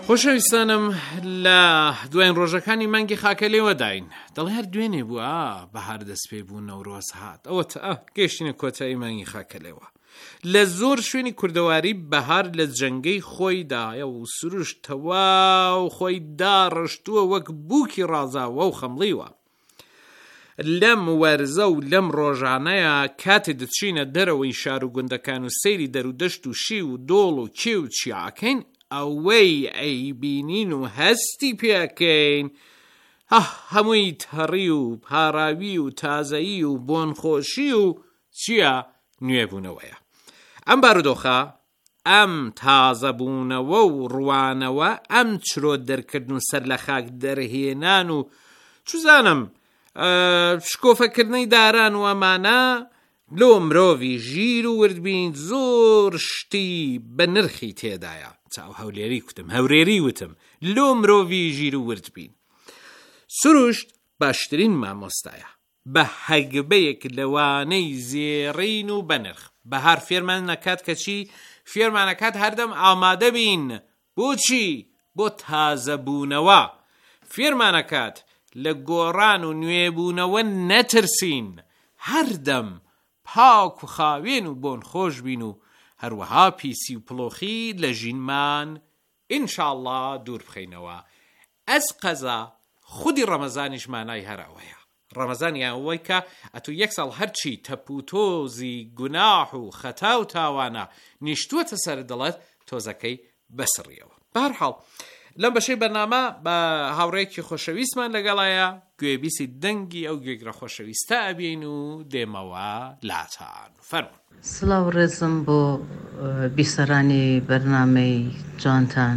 خۆشەویستانم لە دوایین ڕۆژەکانی مانگی خاکەلێوە داین دڵی هەر دوێنێ بووە بەهار دەست پێ بوو نەورۆز هات ئەوە تا گەشتینە کۆتایی مانگی خاکەلێوە لە زۆر شوێنی کوردەواری بەهار لە جەنگەی خۆیدایە و سروش تەواو خۆی داڕشتووە وەک بووکی ڕازاوە و خەمڵیوە لەم وەرزە و لەم ڕۆژانەیە کاتێ دەچینە دەرەوەی شار و گوندەکان و سەیری دەرودەشت و شی و دۆڵ و کێ و چیاکەین ئەوەی ئەیبینین و هەستی پێکەین هەمووی تەڕی و پاراوی و تازایی و بۆنخۆشی و چییە نوێبوونەوەیە ئەم بارودۆخە ئەم تازەبوونەوە و ڕوانەوە ئەم چرۆ دەرکردن و سەر لە خاک دەرهێنان و چوزانم شکۆفەکردنەی داران و ئەمانە لۆ مرۆڤی ژیر و وردبین زۆر شتی بە نرخی تێدایە چاو هەولێری کوتم هەورێری وتم لۆ مرۆڤی ژیر و وردبین سروشت باشترین مامۆستایە بە هەگبەیەک لەوانەی زێڕین و بەنرخ بەهار فێرمان نەکات کەچی فێرمانەکات هەردەم ئامادە بین بۆچی بۆ تازەبوونەوە فێرمانەکات لە گۆڕان و نوێبوونەوە نەترسین هەردەم پاک و خاوێن و بۆن خۆش بین و هەروەها پیسی و پڵۆخی لە ژینمان ئینشاءالله دوور بخەینەوە ئەس قەزا خودی ڕەمەزانیش مانای هەراوەیە ڕەمەزانیان ئەوەی کە ئەتو یەک ساڵ هەرچی تەپوتۆزی گوناح و خەتا و تاوانە نیشتووەتە سەر دڵت تۆزەکەی بەسڕیەوە بەهەرحاڵ لەم بەشەی بەرنامە بە هاوڕێکی خۆشەویستمان لەگەڵایە گوێبیسی دەنگی ئەو گوێگرە خۆشەویستە ئەبین و دێمەوە لاتان فەرمون سڵاو ڕێزم بۆ بیسەرانی بەرنامەی جوانتان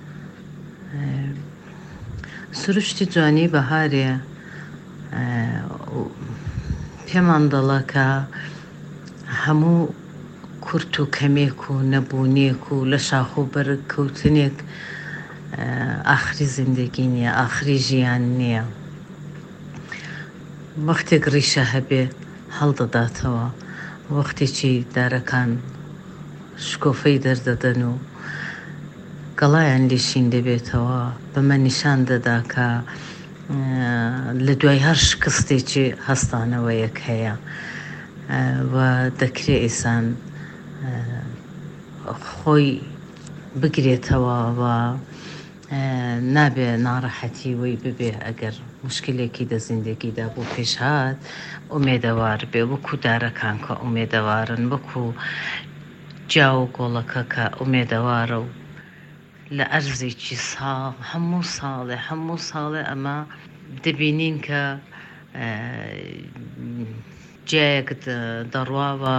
سروشتی جوانی بەهارێ پێمان دەڵە کە هەموو کورت و کەمێک و نەبوونێک و لە شاخ و بەرگ کەوتنێک ئاخری زیندگی نییە ئاخری ژیان نییە وەختێک ڕیشە هەبێ هەڵدەداتەوە وەختێکی دارەکان شکۆفەی دەردەدەن و گەڵایان لێشین دەبێتەوە بەمە نیشان دەدا کە لە دوای هەر شکستێکی هەستانەوەیەک هەیە و دەکرێت ئێسان خۆی بگرێتەوە و نابێ ناڕەحەتی وی ببێ ئەگەر مشکلێکی دە زیندگیدا بۆ پێش هات ئومێدەوار بێ وەکو دارەکان کە ئومێدەوارن وەکو جا و گۆڵەکە کە ئومێدەوارە و لە ئەرزێکی ساڵ هەموو ساڵێ هەموو ساڵێ ئەمە دەبینین کە جایەک دەڕواوە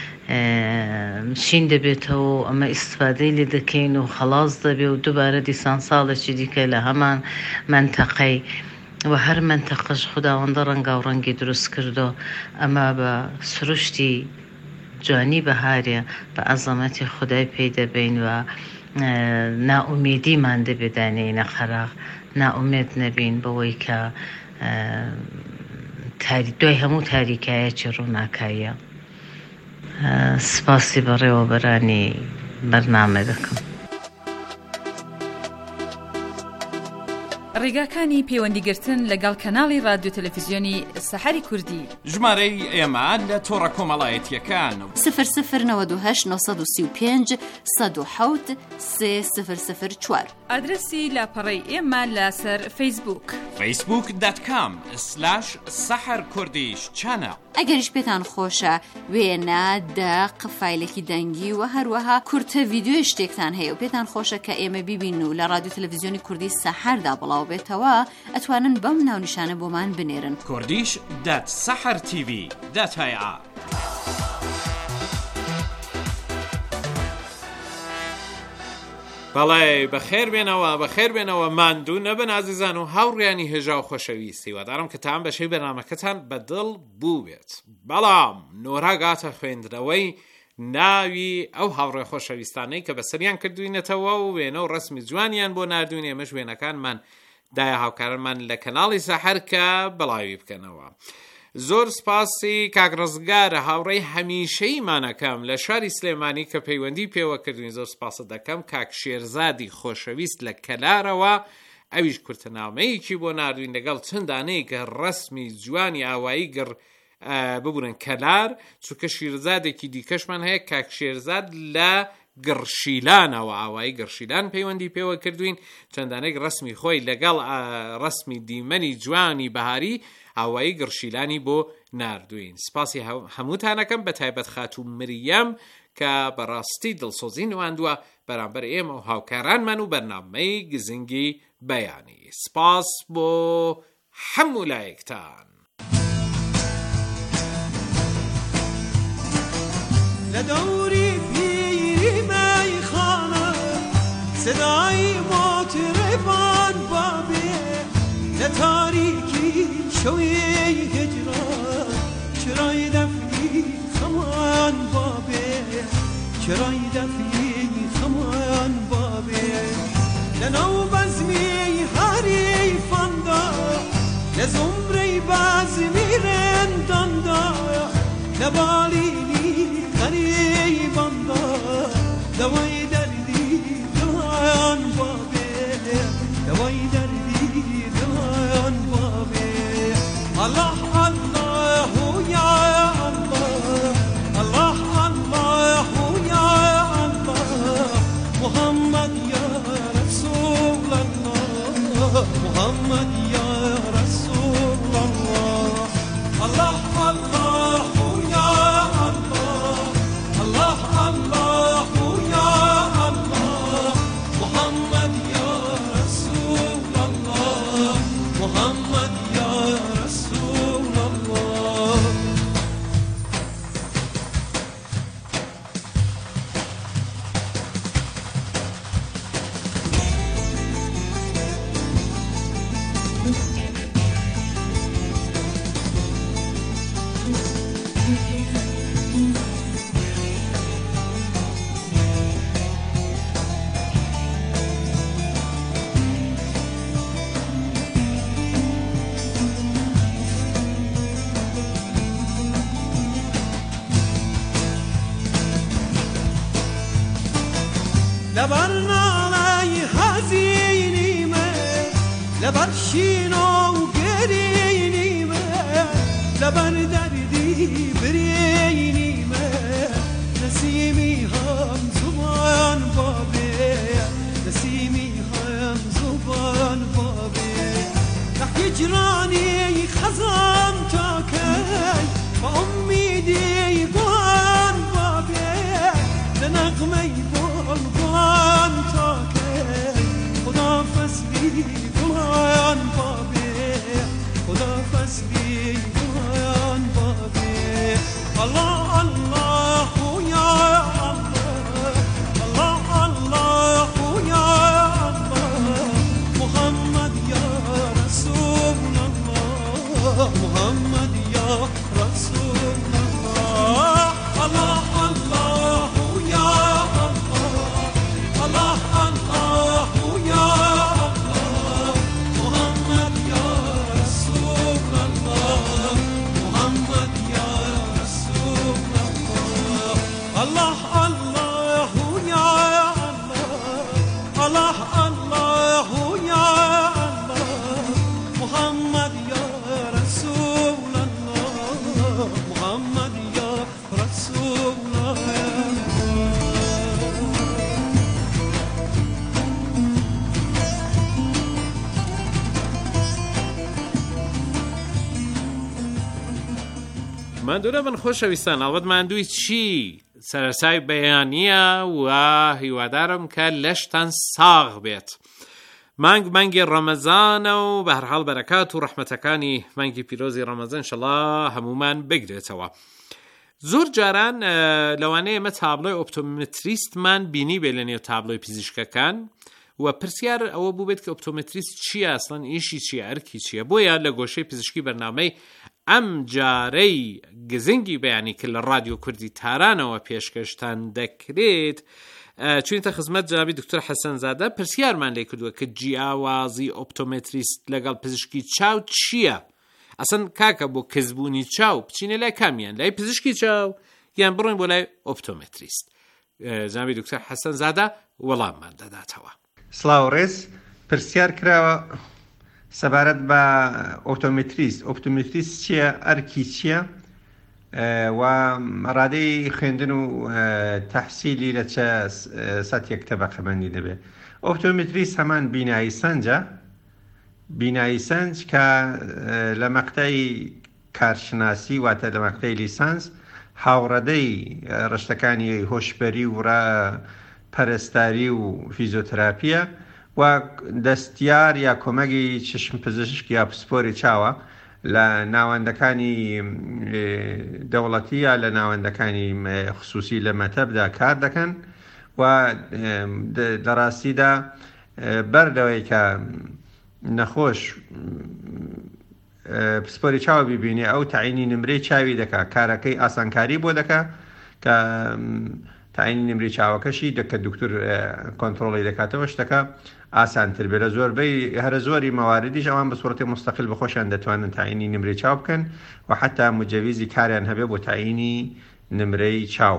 شین دەبێتەوە ئەمە ئیسفادەی لێ دەکەین و خەڵاز دەبێ و دووبارە دیسان ساڵێکی دیکە لە هەمان منتەقەی و هەر منتەقەش خوداوەندە ڕەنگا و ڕەنگی دروست کردو ئەمە بە سروشتی جوانی بەهارێ بە ئەزەمەتی خودای پێی دەبین و ناومێدیمان دەبێدانەی نەخەراق ناومێد نەبین بەوەی کە دوای هەموو تاریکایەکی ڕووناکاییە سپاسی بەڕێوەبەرانی بەرنامە دەکەم ڕێگاکانی پەیوەندیگرتن لەگەڵ کەناڵی رادیۆ تەلەڤیزیۆنی سەحەری کوردی ژمارەی ئێمە لە تۆڕە کۆمەڵایەتیەکان سفر سفر نەوەد و هەشت نۆسەد و سی و پێنج سەد و حەوت سێ سفر سفر چوار ئادرسی لاپەڕەی ئێمە لەسەر فەیسبووک فەیسبووک دات کام سلاش سەحەر کوردیش چانە ئەگەریش پێتان خۆشە وێنە دەق فایلێکی دەنگی و هەروەها کورتە ڤیدیۆی شتێکتان هەیە و پێتان خۆشە کە ئێمە بیبین و لە رادیۆ تەلەڤیزیۆنی کوردی سەحەردا بڵاو بێتەوە ئەتوانن بەم ناونیشانە بۆمان بنێرن کوردیش دات سەحەر تیڤی دات هەیە بەڵێ بەخێر بێنەوە بەخێر بێنەوە ماندوو نەبن ئازیزان و هاوڕیانی هێژا و خۆشەویستی وادارم کە تام بەشەی بەرنامەکەتان بەدڵ بوو بێت بەڵام نۆرا گاتە خوێندنەوەی ناوی ئەو هاوڕێ خۆشەویستانەی کە بەسەریان کردوینەتەوە و وێنە و ڕسمی جوانیان بۆ نردوین ئێمەش وێنەکانمان دایە هاوکارمان لە کەناڵی سەحەر کە بەڵاوی بکەنەوە زۆر سپاسی کاگڕزگارە هاوڕێی هەمیشەیمانەکەم لە شاری سلێمانی کە پەیوەندی پێوە کردنی زۆر سپاسە دەکەم. کاک شێرزادی خۆشەویست لە کەلارەوە، ئەویش کورتنامەیەکی بۆ ناردوین لەگەڵ چەندانەیە کە ڕەسمی جوانی ئاوایی گڕ ببورن کەلار. چونکە شیرزادێکی دیکەشمان هەیە کاک شێرزاد لە گڕشیلانەوە، ئاوایی گڕشیلان پەیوەندی پێوە کردوین. چەندانێک ڕسمی خۆی لەگەڵ ڕسمی دیمەنی جوانی بەهاری ئاوایی گڕشیلانی بۆ ناردوین. سپاسی هەمووتانەکەم بە تایبەت خاتوو مریەم کە بەڕاستی دڵسۆزی نواندووە بەرامبەر ئێمە و هاوکارانمان و بەرنامەی گزنگی بەیانی. سپاس بۆ هەموو لایەکتان. لدوری پیری میخانه صدای مطربان بابه لتاریکی شوی هجران چرای دفی خمان بابه چرای دفی خمان بابه لنو بزمی حریفان دا لزمری بزمی رندان دا لبالینی غریبان دا دوای دردی دوان بابه دوای دردی دوان بابه الله الله یا الله الله الله یا الله محمد یا رسول الله محمد یا رسول الله الله الله یا الله الله الله یا الله محمد یا رسول الله محمد یا رسول الله. لبر نالای حزینی من لبر شینو گرینی من لبر دردی برینی من نسیمی هم زبان بابه نسیمی هم زبان بابه هجرانی خزان تا کی با امیدی بان بابه لنغمی قربان تا که خدا فصلی قربان بابه خدا فصلی قربان بابه الله الله یا الله الله الله یا الله محمد یا رسول الله محمد یا رسول الله الله الله یا الله الله یا الله محمد یا رسول الله محمد یا رسول الله الله الله یا الله الله الله یا الله محمد یا رسول الله محمد یا رسول الله. ماندوورە من خۆشەویستان، ئەڵبەت ماندووی چی سەرسای بەیانیە و هیوادارم کە لەشتان ساغ بێت. مانگ مانگی ڕەمەزانە و بە هەرحاڵ بەرەکات و ڕەحمەتەکانی مانگی پیرۆزی ڕەمەزان ئینشەڵا هەمومان بگرێتەوە. زۆر جاران لەوانەیە ئێمە تابلۆی ئۆپتۆمتریستمان بینی بێ لە نێو تابلۆی پزیشکەکان و پرسیار ئەوە بوو بێت کە ئۆپتۆمتریست چییە، ئەسڵەن ئیشی چییە، ئەرکی چییە. بۆیە لە گۆشەی پزیشکی بەرنامەی ئەم جارەی گزنگی بەیانی کە لە ڕادیۆ کوردی تارانەوە پێشکەشتان دەکرێت چونیتە خزمەت جنابی دکتۆر حەسەنزادە پرسیارمان لێ کردووە کە جیاوازی ئۆپتۆمتریست لەگەڵ پزیشکی چاو چییە. ئەسن کاکە بۆ کەسبوونی چاو بچینە لای کامیان لای پزیشکی چاو یان بڕۆین بۆ لای ئۆپتۆمەتریست. جنابی دکتۆر حەسەن زادە وەڵاممان دەداتەوە. سڵاو ڕێز پرسیار کراوە سەبارەت بە ئۆپتۆمەتریست. ئۆپتۆمەتریست چییە؟ ئەرکی چییە؟ و ڕادەی خوێندن و تەحسیلی لە چه سەتێک تەبەقەبەندی دەبێت. ئۆپتۆمەتریست هەمان بینایی سەنجە، بینایی سەنج کە لە مەقتەی کارشناسی واتە لە مەقتەی لیسانس هاوڕەدەی ڕشتەکانی هۆشبەری و پەرستاری و فیزیۆتراپیە و دەستیار یا کۆمەگی چشم پزیشک یا پسپۆری چاوە لە ناوەندەکانی دەوڵەتی یا لە ناوەندەکانی خصوصی لە مەتەبدا کار دەکەن و لە ڕاستیدا بەردەوەی کە نەخۆش پسپۆری چاوە ببینێ ئەو تعینی نمرەی چاوی دەکا کارەکەی ئاسانکاری بۆ دەکا کە تعینی نمری چاوەکەشی دەکە دکتۆر کۆنتترۆڵی دەکاتەوە شتەکە ئاسانتر بێ. لە زۆربەی هەرە زۆری مەواردیش ئەوان بە سوورەتی مستەقل بەخۆشیان دەتوانن تعینی نمرەی چاو بکەن و حتا مجەویزی کاریان هەبێ بۆ تعینی نمرەی چاو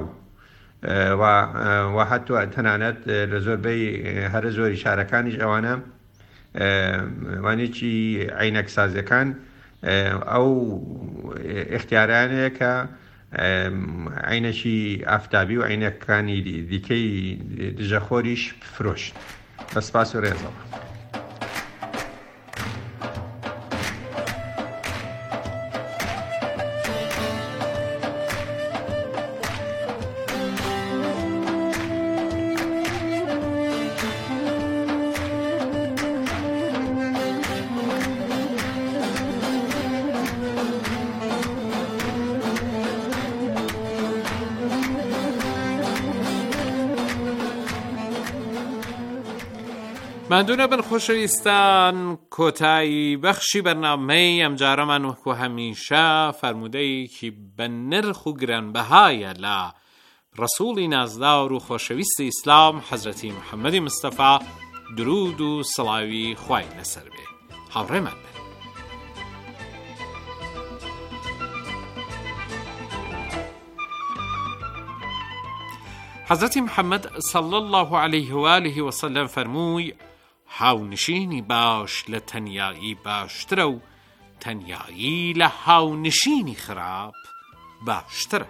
و هەتوە تەنانەت لە زۆربەی هەرە زۆری شارەکانیش ئەوانە وانێکی عینەک سازەکان ئەو اختیارانەیە کە عینەکی ئافتابی و عینەکانی دیکەی دژەخۆریش فرۆشت. بە سپاس و ڕێزەوە. مادوونە بن خۆشەویستان کۆتایی بەخشی بەرنامەی ئەم جارەمان وەکو هەمیشە فەرموودەیەکی بە نرخ و گرانبەهایە لە ڕەسووڵی نازدار و خۆشەویستی ئیسلام حەزرەتی محەممەدی مستەفا درود و سڵاوی خوای لەسەر بێ. هاوڕێمان بن. حەزرەتی محەممەد صلی الله علیه و آله و سلم فەرمووی هاونشینی باش لە تەنیایی باشترە و تەنیایی لە هاونشینی خراپ باشترە.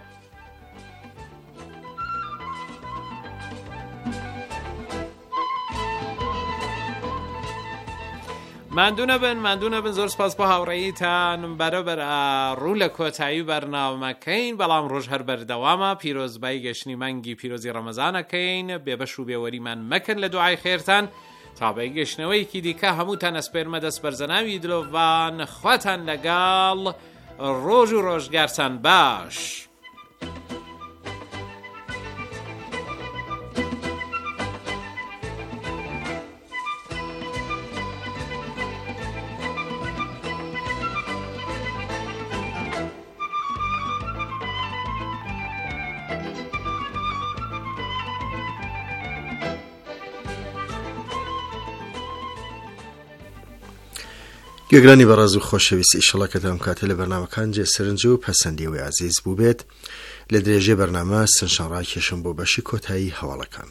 ماندوونە بن ماندوونە بن زۆر سپاس بۆ هاوڕێیتان بەرەبەر ڕوو لە کۆتایی بەرنامەکەین. بەڵام ڕۆژ هەر بەردەوامە پیرۆزبای گەشتنی مانگی پیرۆزی ڕەمەزانەکەین. بێبەش و بێوەریمان مەکەن لە دوعای خێرتان تا بە گەشتنەوەیکی دیکە هەمووتان ئەسپێرمە دەست بەرزەناوی دلۆڤان خواتان لەگەڵ ڕۆژ و ڕۆژگارتان باش. گوێگرانی بەڕێز و خۆشەویست ئیشەڵا کە دام کاتە لە بەرنامەکان جێ سەرنج و پەسەندیەوەی عەزیز بوو بێت. لە درێژێ بەرنامە سنشان ڕاکێشم بۆ بەشی کۆتایی هەواڵەکان.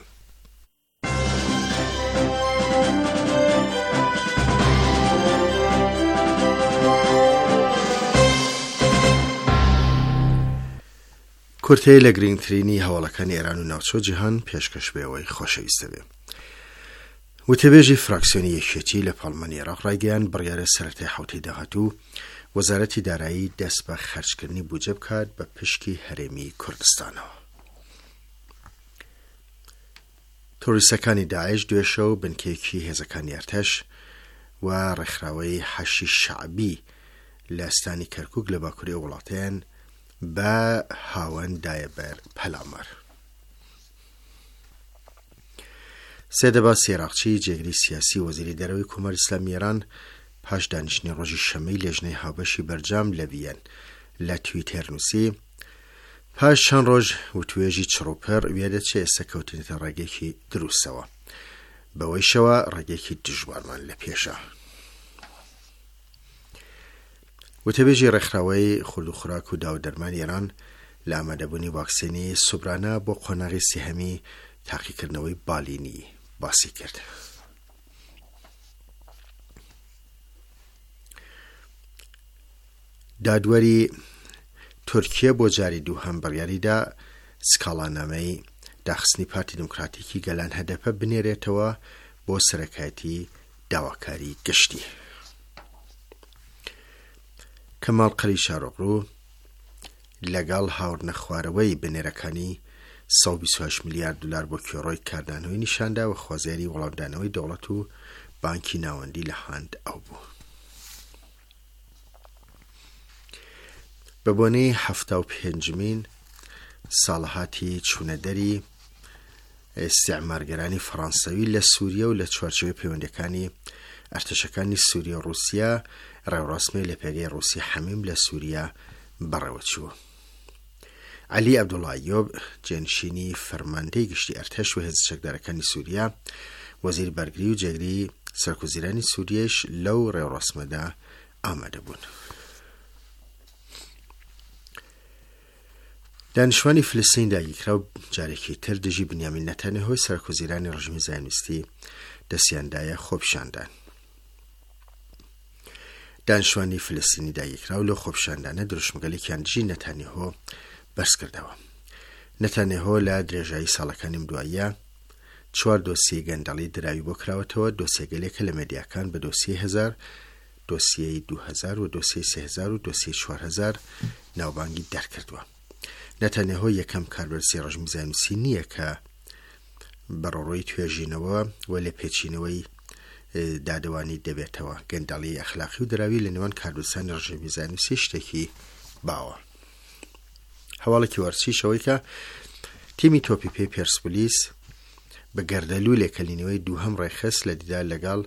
کورتەیە لە گرنگترینی هەواڵەکانی ئێران و ناوچۆ جیهان پێشکەش بێەوەی خۆشەویستە بێ. وتەبێژی فراکسیۆنی یەکێتی لە پاڵمانی عێراق ڕایگەیان بڕیارە سەرەتای حوتی داهاتوو وەزارەتی دارایی دەست بە خەرجکردنی بودجە بکات بە پشکی هەرێمی کوردستانەوە. تۆریستەکانی داعش دوێشە و بنکەیەکی هێزەکانی ئەرتەش و ڕێکخراوەی حەشی شەعبی لە ئەستانی کەرکووک لە باکووری وڵاتیان بە هاوەند دایە بەر پەلامەر. سێدەباس عێراقچی جێگری سیاسی وەزیری دەرەوەی کۆماری ئیسلامی ئێران پاش دانیشتنی ڕۆژی شەمەی لێژنەی هاوبەشی بەرجام لە ڤیەن لە تویتەر نووسی پاش چەند ڕۆژ وتوێژی چڕوپەر وێ دەچێ ئێستا کەوتنێتە ڕێگەیەکی دروستەوە بەوەی شەوە ڕێگەیەکی دژوارمان لە پێشە. وتەبێژی ڕێکخراوەی خورد و خوراک و داودەرمان ئێران لە ئامادەبوونی واکسینی سوبرانە بۆ قۆناغی سێهەمی تاقیکردنەوەی بالینی باسی کرد. دادوەری تورکیە بۆ جاری دووهەم بڕیاریدا سکاڵانامەی داخستنی پارتی دموکراتیکی گەلان هەدەپە بنێرێتەوە بۆ سەرەکایەتی داواکاری گشتی. کەماڵ قەری شارۆغلو لەگەڵ هاوڕنە خوارەوەی بنێرەکانی سەد و بیست و هەشت میلیارد دلار بۆ کێڕۆی کاردانەوەی نیشاندا و خوازیاری وەڵامدانەوەی دەوڵەت و بانکی ناوەندی لە هاند ئەو بوو. بە بۆنەی هەفتە و پێنجمین ساڵەهاتی چوونەدەری ئیستیعمارگەرانی فەڕەنسەوی لە سووریا و لە چوارچێوەی پەیوەندیەکانی ئەرتەشەکانی سووریا و رووسیا ڕێوڕسمی لە پێگەی ڕووسی حەمیم لە سووریا بەڕێوە چووە. عەلی عەبدوڵایۆب جێنشینی فەرماندەی گشتی ئەرتەش و هێزە چەکدارەکانی سووریا وەزیر بەرگری و جێگری سەرکوزیرانی سووریاش لەو ڕێوڕسمەدا ئامادە بوون. دانیشتوانی فلستین داگیرکرا و جارێکی تر دژی بنیامین نەتانیاهۆی سەرکوزیرانی ڕژیمی زایۆنیستی دەستیاندایە خۆپیشاندان. دانیشتوانی فلستینی داگیرکرا و لەو خۆپیشاندانە دروشمگەلێکیان دژی نەتانیاهۆ بەرز کردەوە. نەتانیاهۆ لە درێژایی ساڵەکانی دواییە چوار دۆسیە گەندەڵی دراوی بۆ کراوەتەوە، دۆسیەگەلێکە لە مێدیاکان بە دۆسیە هەزار، دۆسیەی دوو هەزار و دۆسیەی سێ هەزار و دۆسیەی چوار هەزار ناوبانگی دەرکردووە. نەتانیاهۆ یەکەم کاربەرزی ڕژیمی زایۆنیستی نییە کە بەڕۆڕۆی توێژینەوە و لە پێچینەوەی دادەوانی دەبێتەوە. گەندەڵی ئەخلاقی و دراوی لە نێوان کاربەرزانی ڕژیمی زایۆنیستی شتێکی باوە. هەواڵێکی وەرچیشەوەی کە تیمی تۆپی پێی پێرسپۆلیس بە گەردەلوو لێکەلینەوەی دووهەم ڕێخست لە دیدار لەگەڵ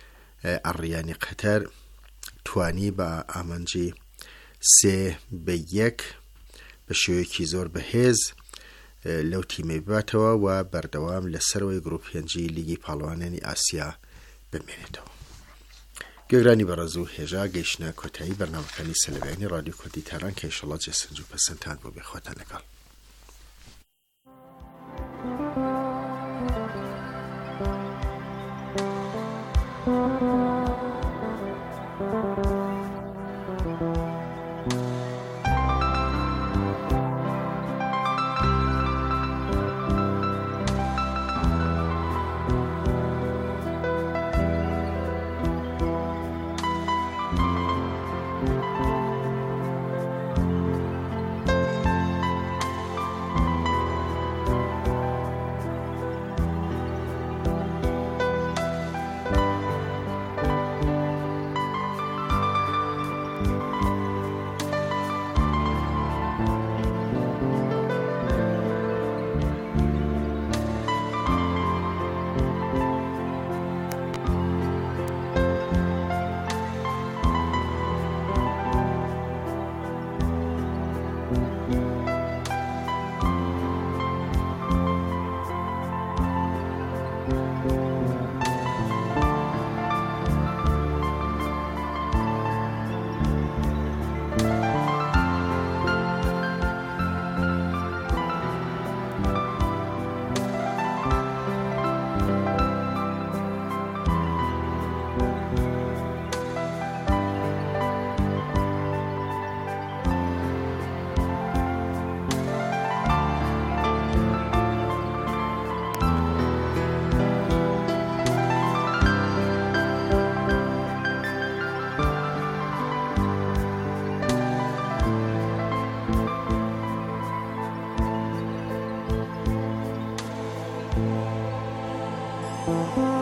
ئەڕیانی قەتەر توانی بە ئامانجی سێ بە یەک بە شێوەیەکی زۆر بەهێز لەو تیمەی بباتەوە و بەردەوام لەسەرەوەی گڕۆپ پێنجی لیگی پاڵەوانانی ئاسیا بمێنێتەوە. گوێگرانی بەڕێز و هێژا گەیشتنە کۆتایی بەرنامەکانی سەلەڤیانی ڕادیۆ کوردی تاران کە ئینشەڵڵا جێسنج و پەسەندتان بۆ بێخۆتان لەگەڵ. Thank you.